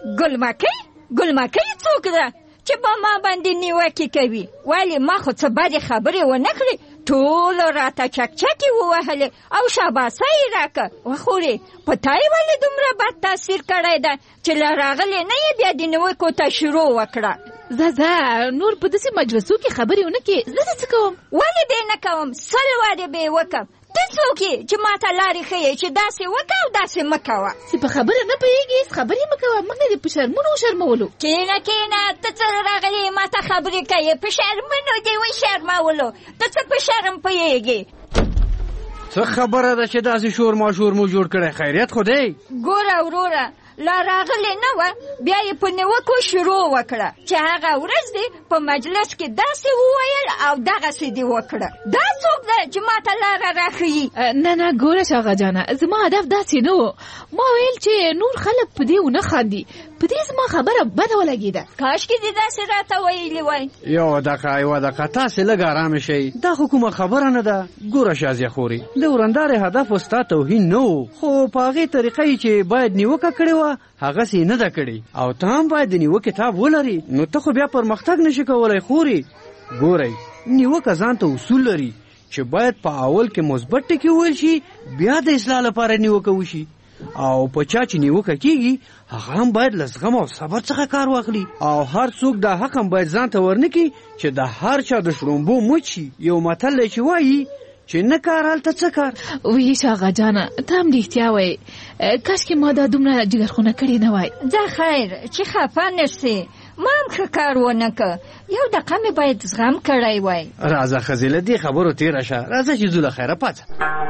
ګلمکۍ څوک ده چې په ما باندې نیوکې کوي؟ ولې ما خو څه بدې خبرې ونه کړې؟ ټولو راته چکچکې ووهلې او شاباسه یې راکه. وخورې په تا یې ولې دومره بد تاثیر کړی ده چې لا راغلې نه یې بیا د نیوکو ته شروع وکړه؟ زه نور په داسې مجلسو کې خبرې ونه کې. زه څه کوم؟ ولې به نه کوم؟ 100 وارې به یې وکم. ته څوک یې چې ما ته لارې ښیې چې داسې وکه او داسې مه کوه؟ چې په خبره نه پوهېږې هېڅ خبرې مه کوه، موږ دې په شرمونو وشرمولو. کښېنه ته څه راغلې ما ته خبرې کوې؟ په شرمونو دې وشرمولو. ته څه په شرم پوهېږې؟ څه خبره ده چې داسې شور مو جوړ کړی؟ خیریت خو دی؟ ګوره وروره، لا راغلې نه وه بیا یې په نیوکو شروع وکړه چې هغه ورځ دې په مجلس کې داسې وویل او دغسې دې وکړه. دا څوک ده چې ما ته لاره راښیي؟ نه ګوره شاغه جانه، زما هدف داسې نه و. ما ویل چې نور خلک په دې ونه خاندي، په دې زما خبره بده ولګېده. کاشکې دې داسې راته ویلي وای. یوه دقیقه تاسې لږ ارامه شئ، دا خو کومه خبره نه ده. ګوره شازیه خورې، د ورندارې هدف ستا توهین نه و، خو په هغې طریقه چې باید نیوکه کړې وه هغسې نه ده کړې، او ته هم باید د نیوکې کتاب ولري، نو ته خو بیا پرمختګ نشي کولی. خورې ګورئ، نیوکه ځان ته اصول لري چې باید په اول کې مثبت ټکي وویل شي، بیا د اصلاح لپاره نیوکه وشي، او په چا چې نیوکه کیږي هغه هم باید له زغم او صبر څخه کار واخلي، او هر څوک دا حق هم باید ځان ته ورنکړي چې د هر چا د شړومبو مچ شي. یو متل دی چې وایي چې نه کار هلته څه کار. وی شاغه جانه، ته هم رښتیا وایې، کاشکې ما دا دومره جګرخونه کړې نه وای. ځه خیر چې خفه نه شې، ما هم ښه کار ونه که، یو دقه مې باید زغم کړی وای. راځه ښځې له دې خبرو تېره شه، راځه چې ځو له خیره پاڅه.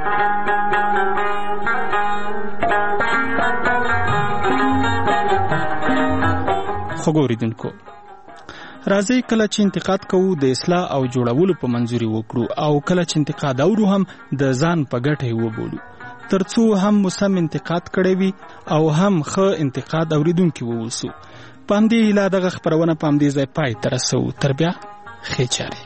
خو ګوریدونکو، راځئ کله چې انتقاد کوو د اصلاح او جوړولو په منظوري وکړو، او کله چې انتقاد اورو هم د ځان په ګټه یې وبولو، ترڅو هم سم انتقاد کړی وي او هم ښه انتقاد اوریدونکي واوسو. په همدې هیله دغه خپرونه په همدې ځای پای ته رسوو. تر بیا ښې چارې.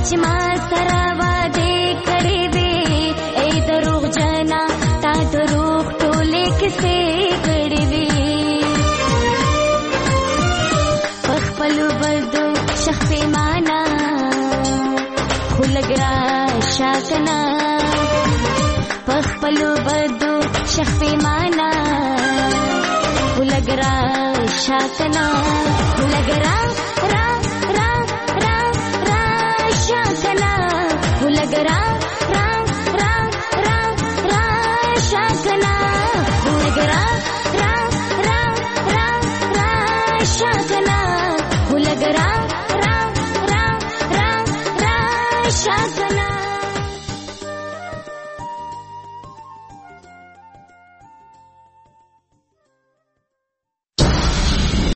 چې ما سره وعده کړې وې ای دروغ جنا تا دروغ ټولې کیسې کړې وې په خپلو بدو شخ پیمانه خو لږ راشه کنه په خپلو بدو شخ پیمانه خو لږ راشه کنه خو لږ راشه کنه خو لږ راشه کنه خو لږ راشه کنه خو لږ راشه کنه